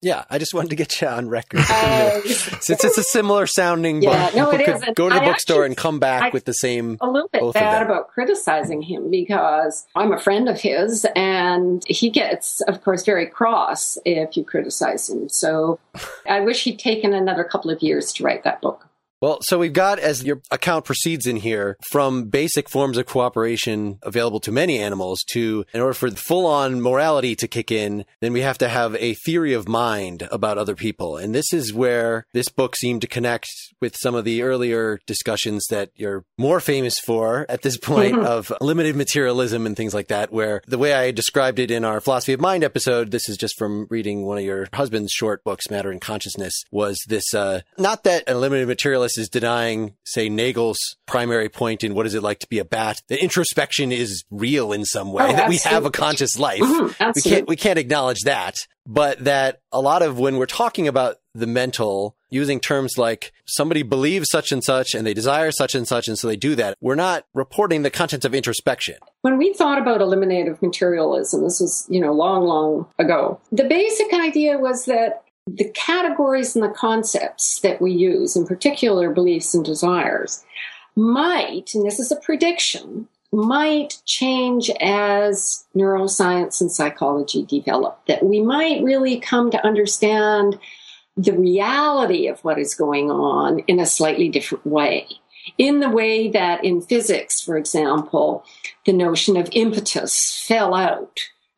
Yeah, I just wanted to get you on record. Since it's a similar sounding book, it is. Could go to the bookstore and come back with the same. A little bit bad about criticizing him because I'm a friend of his and he gets, of course, very cross if you criticize him. So I wish he'd taken another couple of years to write that book. Well, so we've got, as your account proceeds in here, from basic forms of cooperation available to many animals to, in order for full-on morality to kick in, then we have to have a theory of mind about other people. And this is where this book seemed to connect with some of the earlier discussions that you're more famous for at this point of limited materialism and things like that, where the way I described it in our Philosophy of Mind episode, this is just from reading one of your husband's short books, Matter and Consciousness, was this, not that a limited materialist is denying, say, Nagel's primary point in What Is It Like to Be a Bat, that introspection is real in some way, that we have a conscious life. We can't acknowledge that, but that a lot of when we're talking about the mental, using terms like somebody believes such and they desire such, and so they do that, we're not reporting the contents of introspection. When we thought about eliminative materialism, this was, long, long ago, the basic idea was that the categories and the concepts that we use, in particular beliefs and desires, might, and this is a prediction, might change as neuroscience and psychology develop. That we might really come to understand the reality of what is going on in a slightly different way. In the way that in physics, for example, the notion of impetus fell out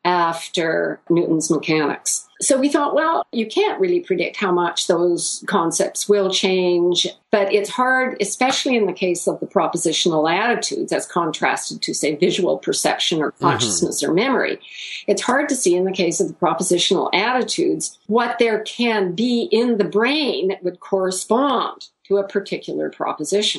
after Newton's mechanics. So we thought, well, you can't really predict how much those concepts will change, but it's hard, especially in the case of the propositional attitudes, as contrasted to, say, visual perception or consciousness or memory. It's hard to see in the case of the propositional attitudes what there can be in the brain that would correspond to a particular proposition.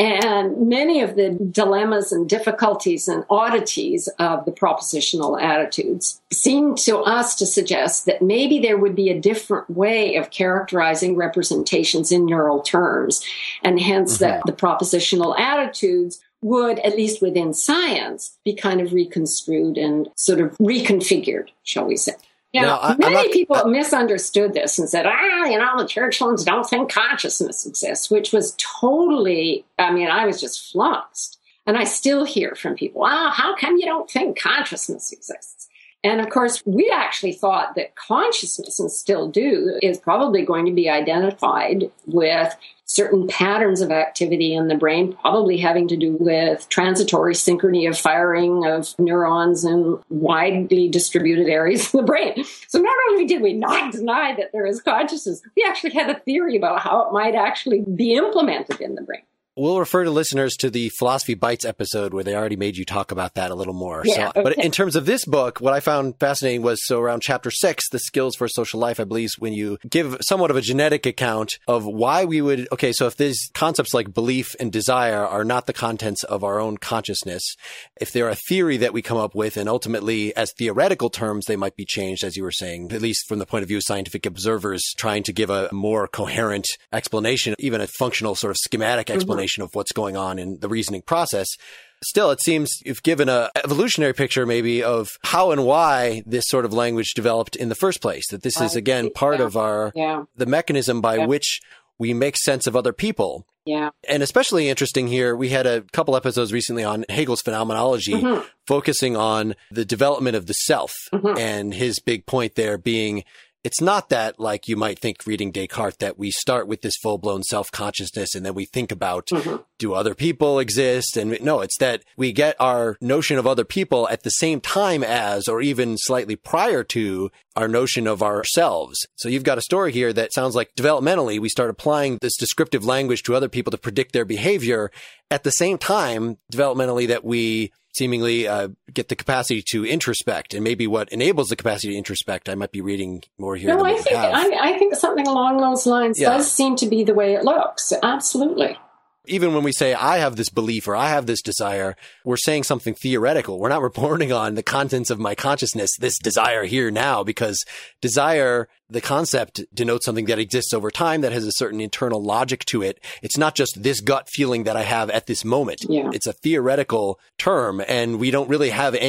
And many of the dilemmas and difficulties and oddities of the propositional attitudes seem to us to suggest that maybe there would be a different way of characterizing representations in neural terms, and hence that the propositional attitudes would, at least within science, be kind of reconstrued and sort of reconfigured, shall we say. Many people misunderstood this and said, the churchlings don't think consciousness exists, which was totally, I was just flummoxed. And I still hear from people, how come you don't think consciousness exists? And of course, we actually thought that consciousness, and still do, is probably going to be identified with certain patterns of activity in the brain, probably having to do with transitory synchrony of firing of neurons in widely distributed areas of the brain. So not only did we not deny that there is consciousness, we actually had a theory about how it might actually be implemented in the brain. We'll refer to listeners to the Philosophy Bites episode where they already made you talk about that a little more. Yeah, okay. But in terms of this book, what I found fascinating was, so around chapter 6, The Skills for Social Life, I believe, when you give somewhat of a genetic account of why we would, so if these concepts like belief and desire are not the contents of our own consciousness, if they're a theory that we come up with, and ultimately as theoretical terms, they might be changed, as you were saying, at least from the point of view of scientific observers trying to give a more coherent explanation, even a functional sort of schematic explanation of what's going on in the reasoning process. Still, it seems you've given an evolutionary picture maybe of how and why this sort of language developed in the first place, that this is, again, part of the mechanism by which we make sense of other people. Yeah. And especially interesting here, we had a couple episodes recently on Hegel's phenomenology, focusing on the development of the self, and his big point there being, it's not that, like you might think reading Descartes, that we start with this full-blown self-consciousness and then we think about, do other people exist? And no, it's that we get our notion of other people at the same time as, or even slightly prior to, our notion of ourselves. So you've got a story here that sounds like developmentally we start applying this descriptive language to other people to predict their behavior at the same time, developmentally, that we seemingly get the capacity to introspect, and maybe what enables the capacity to introspect. I might be reading more here. No, I think something along those lines does seem to be the way it looks. Absolutely. Even when we say, I have this belief or I have this desire, we're saying something theoretical. We're not reporting on the contents of my consciousness, this desire here now, because desire, the concept, denotes something that exists over time, that has a certain internal logic to it. It's not just this gut feeling that I have at this moment. Yeah. It's a theoretical term, and we don't really have any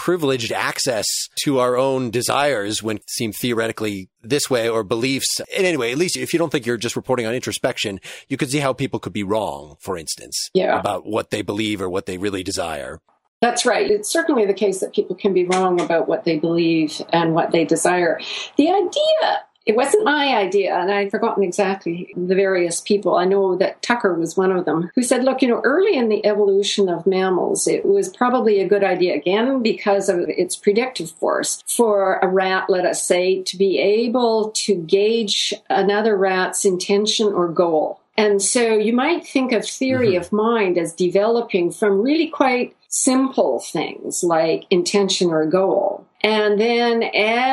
privileged access to our own desires when seem theoretically this way, or beliefs. And anyway, at least if you don't think you're just reporting on introspection, you could see how people could be wrong, for instance, about what they believe or what they really desire. That's right. It's certainly the case that people can be wrong about what they believe and what they desire. The idea, it wasn't my idea, and I've forgotten exactly the various people. I know that Tucker was one of them, who said, look, early in the evolution of mammals, it was probably a good idea, again, because of its predictive force, for a rat, let us say, to be able to gauge another rat's intention or goal. And so you might think of theory of mind as developing from really quite simple things like intention or goal. And then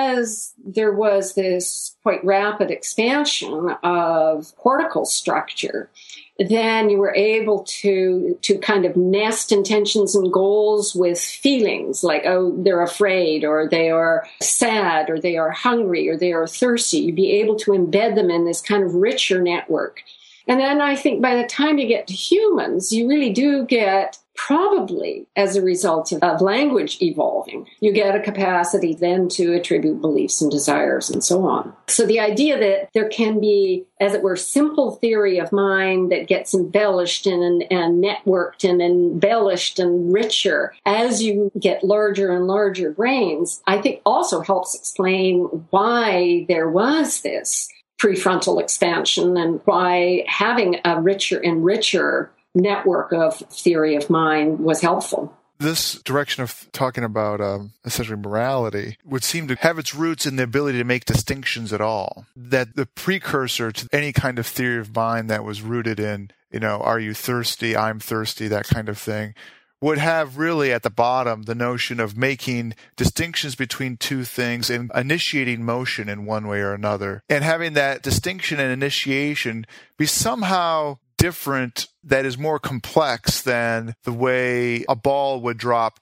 as there was this quite rapid expansion of cortical structure, then you were able to kind of nest intentions and goals with feelings like, oh, they're afraid, or they are sad, or they are hungry, or they are thirsty. You'd be able to embed them in this kind of richer network. And then I think by the time you get to humans, you really do get, probably as a result of language evolving, you get a capacity then to attribute beliefs and desires and so on. So the idea that there can be, as it were, simple theory of mind that gets embellished and networked and embellished and richer as you get larger and larger brains, I think also helps explain why there was this prefrontal expansion and why having a richer and richer network of theory of mind was helpful. This direction of talking about essentially morality would seem to have its roots in the ability to make distinctions at all. That the precursor to any kind of theory of mind that was rooted in, are you thirsty, I'm thirsty, that kind of thing, would have really at the bottom the notion of making distinctions between two things and initiating motion in one way or another. And having that distinction and initiation be somehow different, that is more complex than the way a ball would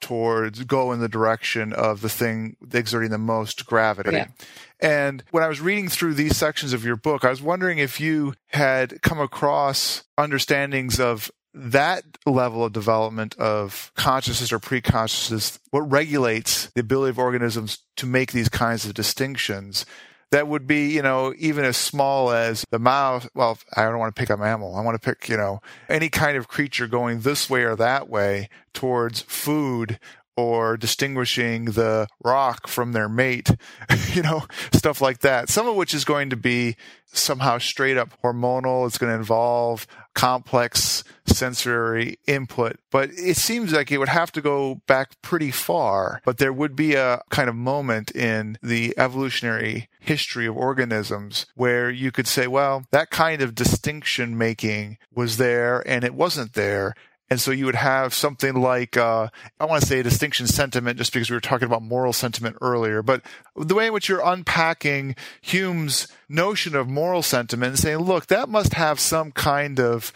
go in the direction of the thing exerting the most gravity. Yeah. And when I was reading through these sections of your book, I was wondering if you had come across understandings of that level of development of consciousness or preconsciousness, what regulates the ability of organisms to make these kinds of distinctions. That would be, even as small as the mouse. Well, I don't want to pick a mammal. I want to pick, any kind of creature going this way or that way towards food, or distinguishing the rock from their mate, stuff like that. Some of which is going to be somehow straight up hormonal. It's going to involve complex sensory input, but it seems like it would have to go back pretty far. But there would be a kind of moment in the evolutionary history of organisms where you could say, well, that kind of distinction making was there and it wasn't there. And so you would have something like, I want to say a distinction sentiment, just because we were talking about moral sentiment earlier, but the way in which you're unpacking Hume's notion of moral sentiment and saying, look, that must have some kind of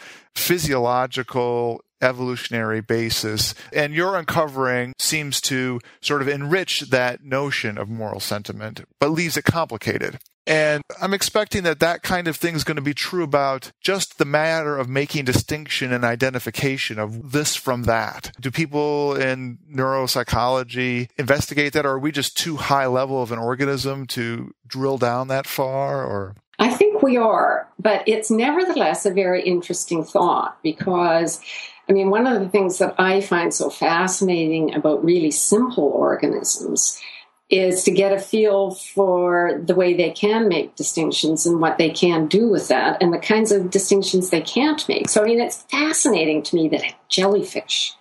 physiological evolutionary basis. And your uncovering seems to sort of enrich that notion of moral sentiment, but leaves it complicated. And I'm expecting that kind of thing is going to be true about just the matter of making distinction and identification of this from that. Do people in neuropsychology investigate that, or are we just too high level of an organism to drill down that far? Or I think we are, but it's nevertheless a very interesting thought because, one of the things that I find so fascinating about really simple organisms is to get a feel for the way they can make distinctions and what they can do with that and the kinds of distinctions they can't make. So, it's fascinating to me that a jellyfish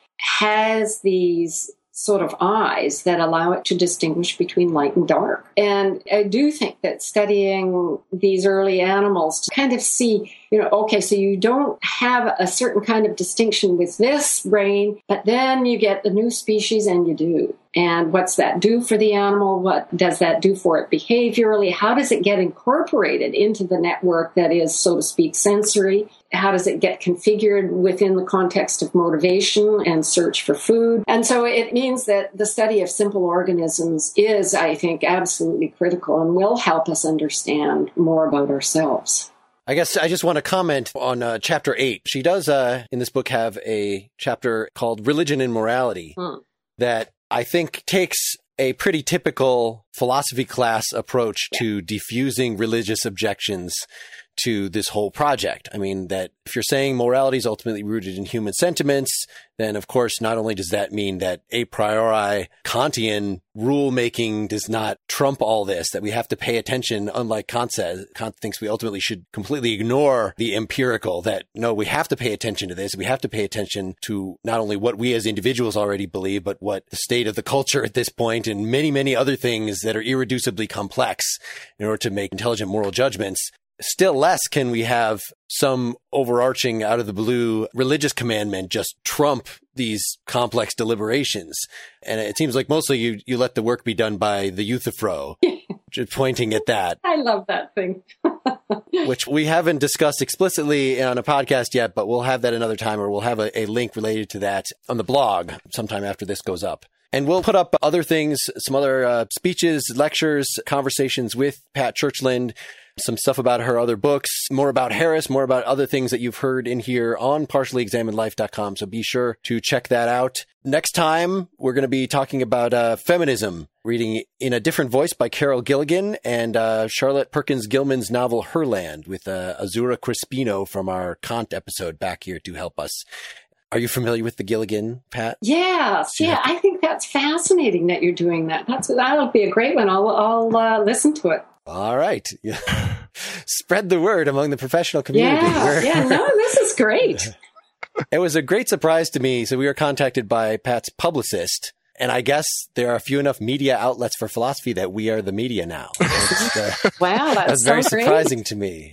has these sort of eyes that allow it to distinguish between light and dark. And I do think that studying these early animals to kind of see, okay, so you don't have a certain kind of distinction with this brain, but then you get the new species and you do. And what's that do for the animal? What does that do for it behaviorally? How does it get incorporated into the network that is, so to speak, sensory? How does it get configured within the context of motivation and search for food? And so it means that the study of simple organisms is, I think, absolutely critical and will help us understand more about ourselves. I guess I just want to comment on chapter 8. She does, in this book, have a chapter called Religion and Morality that I think takes a pretty typical philosophy class approach to diffusing religious objections to this whole project. I mean, that if you're saying morality is ultimately rooted in human sentiments, then of course, not only does that mean that a priori Kantian rule-making does not trump all this, that we have to pay attention, unlike Kant says. Kant thinks we ultimately should completely ignore the empirical, that no, we have to pay attention to this. We have to pay attention to not only what we as individuals already believe, but what the state of the culture at this point and many, many other things that are irreducibly complex in order to make intelligent moral judgments. Still less can we have some overarching out of the blue religious commandment just trump these complex deliberations. And it seems like mostly you let the work be done by the Euthyphro, just pointing at that. I love that thing. Which we haven't discussed explicitly on a podcast yet, but we'll have that another time, or we'll have a link related to that on the blog sometime after this goes up. And we'll put up other things, some other speeches, lectures, conversations with Pat Churchland, some stuff about her other books, more about Harris, more about other things that you've heard in here on partiallyexaminedlife.com. So be sure to check that out. Next time, we're going to be talking about feminism, reading In a Different Voice by Carol Gilligan and Charlotte Perkins Gilman's novel Herland with Azura Crispino from our Kant episode back here to help us. Are you familiar with the Gilligan, Pat? Yes. Yeah. I think that's fascinating that you're doing that. That'll be a great one. I'll listen to it. All right. Spread the word among the professional community. No, this is great. It was a great surprise to me. So we were contacted by Pat's publicist, and I guess there are a few enough media outlets for philosophy that we are the media now. Wow, that's very surprising to me.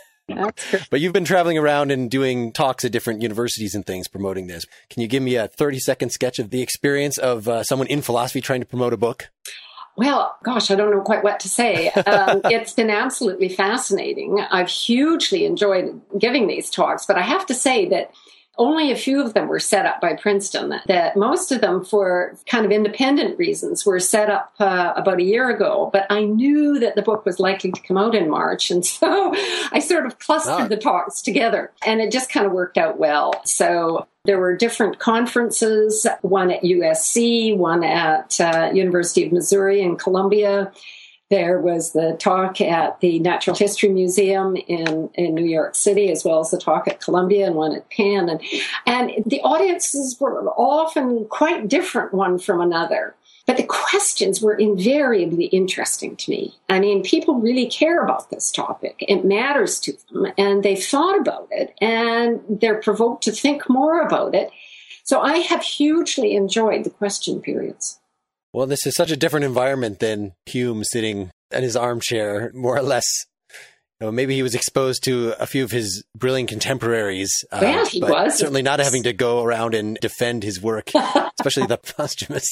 But you've been traveling around and doing talks at different universities and things promoting this. Can you give me a 30-second sketch of the experience of someone in philosophy trying to promote a book? Well, gosh, I don't know quite what to say. It's been absolutely fascinating. I've hugely enjoyed giving these talks, but I have to say that only a few of them were set up by Princeton, that most of them for kind of independent reasons were set up about a year ago. But I knew that the book was likely to come out in March. And so I sort of clustered the talks together, and it just kind of worked out well. So there were different conferences, one at USC, one at University of Missouri and Columbia. There was the talk at the Natural History Museum in New York City, as well as the talk at Columbia and one at Penn. And the audiences were often quite different one from another. But the questions were invariably interesting to me. I mean, people really care about this topic. It matters to them, and they've thought about it, and they're provoked to think more about it. So I have hugely enjoyed the question periods. Well, this is such a different environment than Hume sitting in his armchair, more or less. You know, maybe he was exposed to a few of his brilliant contemporaries. Well, he was. Certainly not having to go around and defend his work, especially the posthumous.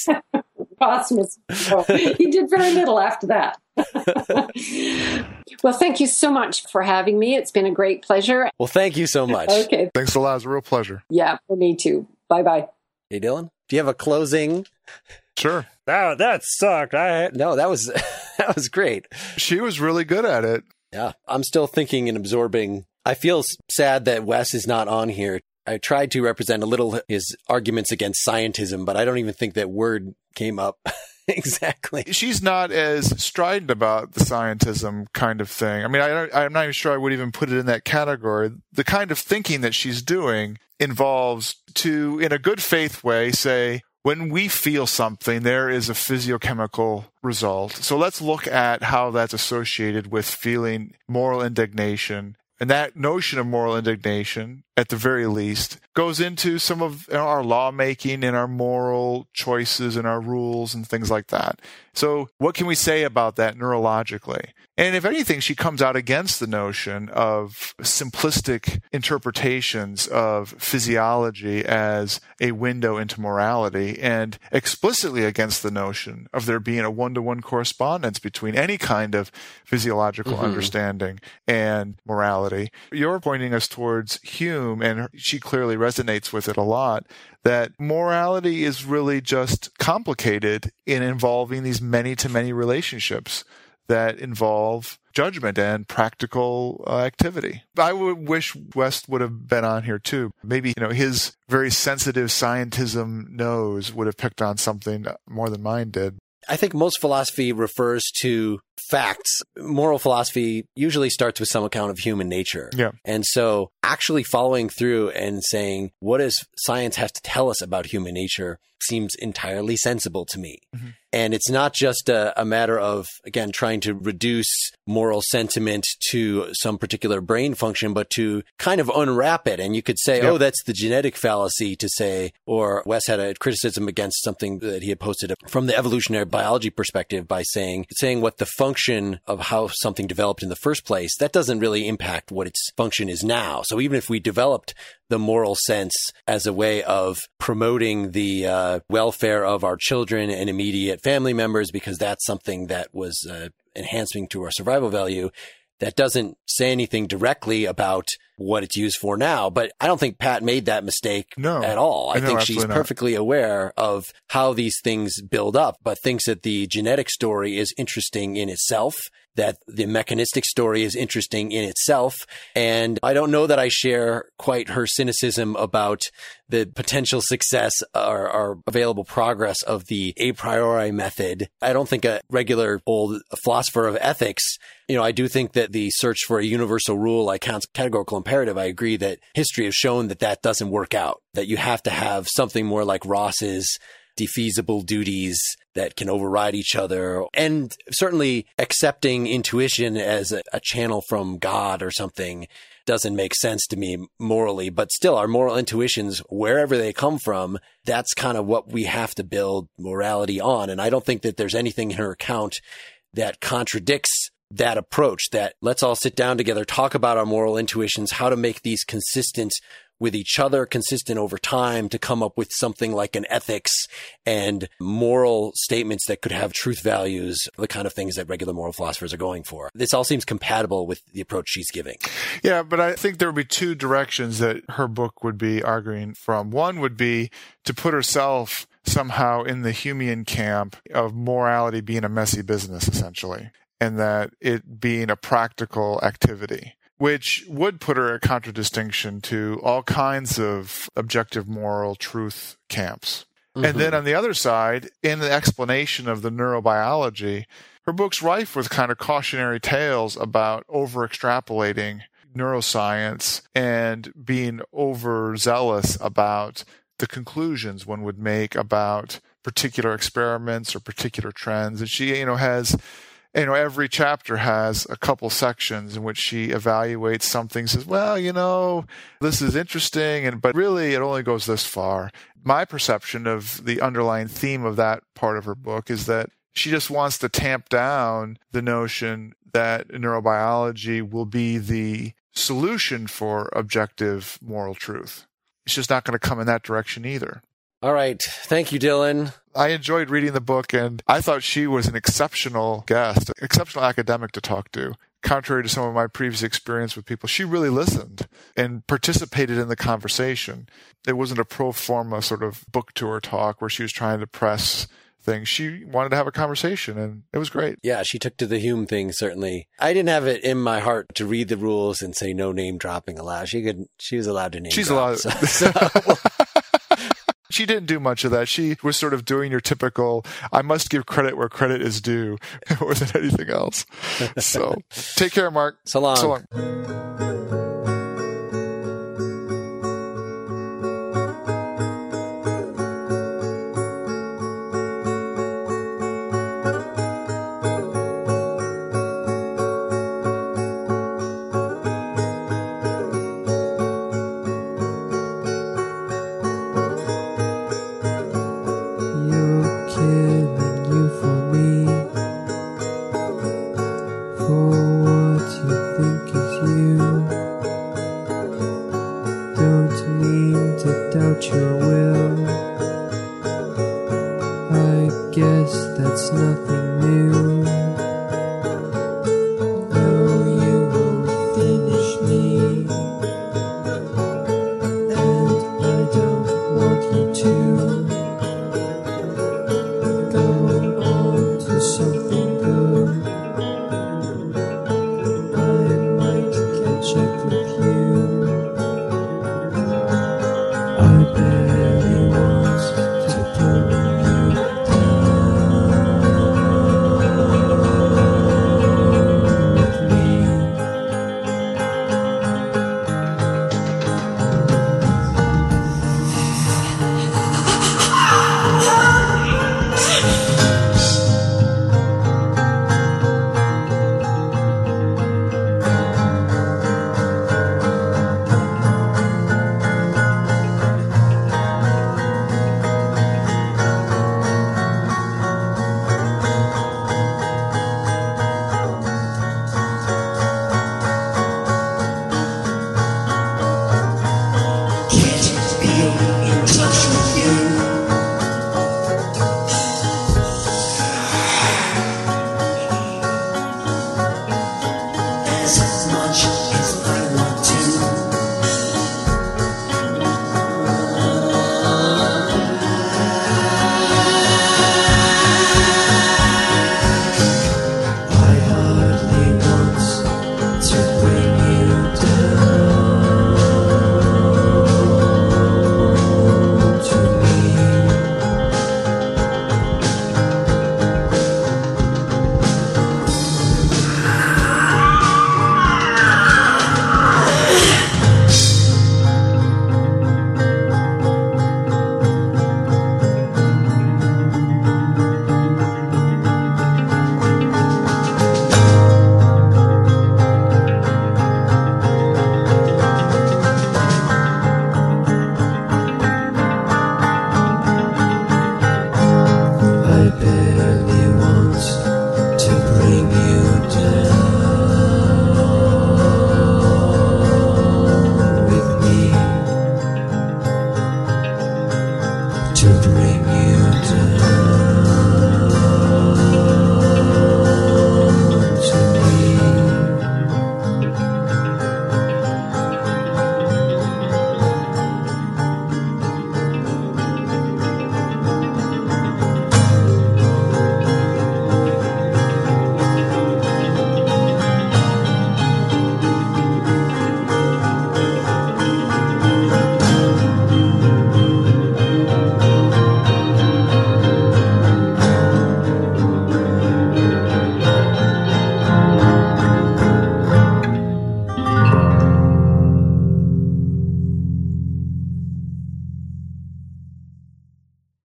No, he did very little after that. Well, thank you so much for having me. It's been a great pleasure. Well, thank you so much. Okay. Thanks a lot. It was a real pleasure. Yeah, for me too. Bye-bye. Hey, Dylan, do you have a closing? Sure. That sucked. No, that was great. She was really good at it. Yeah. I'm still thinking and absorbing. I feel sad that Wes is not on here. I tried to represent a little his arguments against scientism, but I don't even think that word came up exactly. She's not as strident about the scientism kind of thing. I mean, I'm not even sure I would even put it in that category. The kind of thinking that she's doing involves to, in a good faith way, say, when we feel something, there is a physiochemical result. So let's look at how that's associated with feeling moral indignation. And that notion of moral indignation, at the very least, goes into some of our lawmaking and our moral choices and our rules and things like that. So what can we say about that neurologically? And if anything, she comes out against the notion of simplistic interpretations of physiology as a window into morality, and explicitly against the notion of there being a one-to-one correspondence between any kind of physiological understanding and morality. You're pointing us towards Hume, and she clearly resonates with it a lot, that morality is really just complicated in involving these many-to-many relationships that involve judgment and practical activity. I would wish West would have been on here too. Maybe, his very sensitive scientism nose would have picked on something more than mine did. I think most philosophy refers to facts. Moral philosophy usually starts with some account of human nature. Yeah. And so actually following through and saying, what does science have to tell us about human nature seems entirely sensible to me. Mm-hmm. And it's not just a matter of, again, trying to reduce moral sentiment to some particular brain function, but to kind of unwrap it. And you could say, oh, that's the genetic fallacy to say, or Wes had a criticism against something that he had posted from the evolutionary biology perspective by saying what the function of how something developed in the first place, that doesn't really impact what its function is now. So even if we developed the moral sense as a way of promoting the welfare of our children and immediate family members, because that's something that was enhancing to our survival value, that doesn't say anything directly about what it's used for now. But I don't think Pat made that mistake at all. I think she's perfectly aware of how these things build up, but thinks that the genetic story is interesting in itself, that the mechanistic story is interesting in itself. And I don't know that I share quite her cynicism about the potential success or available progress of the a priori method. I don't think a regular old philosopher of ethics, I do think that the search for a universal rule like Kant's categorical imperative, I agree that history has shown that doesn't work out, that you have to have something more like Ross's defeasible duties that can override each other, and certainly accepting intuition as a channel from God or something doesn't make sense to me morally. But still, our moral intuitions, wherever they come from, that's kind of what we have to build morality on. And I don't think that there's anything in her account that contradicts that approach, that let's all sit down together, talk about our moral intuitions, how to make these consistent with each other, consistent over time, to come up with something like an ethics and moral statements that could have truth values, the kind of things that regular moral philosophers are going for. This all seems compatible with the approach she's giving. Yeah, but I think there would be two directions that her book would be arguing from. One would be to put herself somehow in the Humean camp of morality being a messy business, essentially, and that it being a practical activity, which would put her a contradistinction to all kinds of objective moral truth camps. Mm-hmm. And then on the other side, in the explanation of the neurobiology, her book's rife with kind of cautionary tales about over-extrapolating neuroscience and being overzealous about the conclusions one would make about particular experiments or particular trends. And she, has... every chapter has a couple sections in which she evaluates something, says, well, this is interesting, but really it only goes this far. My perception of the underlying theme of that part of her book is that she just wants to tamp down the notion that neurobiology will be the solution for objective moral truth. It's just not going to come in that direction either. All right. Thank you, Dylan. I enjoyed reading the book, and I thought she was an exceptional guest, exceptional academic to talk to. Contrary to some of my previous experience with people, she really listened and participated in the conversation. It wasn't a pro forma sort of book tour talk where she was trying to press things. She wanted to have a conversation, and it was great. Yeah, she took to the Hume thing, certainly. I didn't have it in my heart to read the rules and say no name dropping allowed. She was allowed to name drop. She didn't do much of that. She was sort of doing your typical, I must give credit where credit is due, more than anything else. So, take care, Mark. So long. So long. Your will, I guess that's nothing new.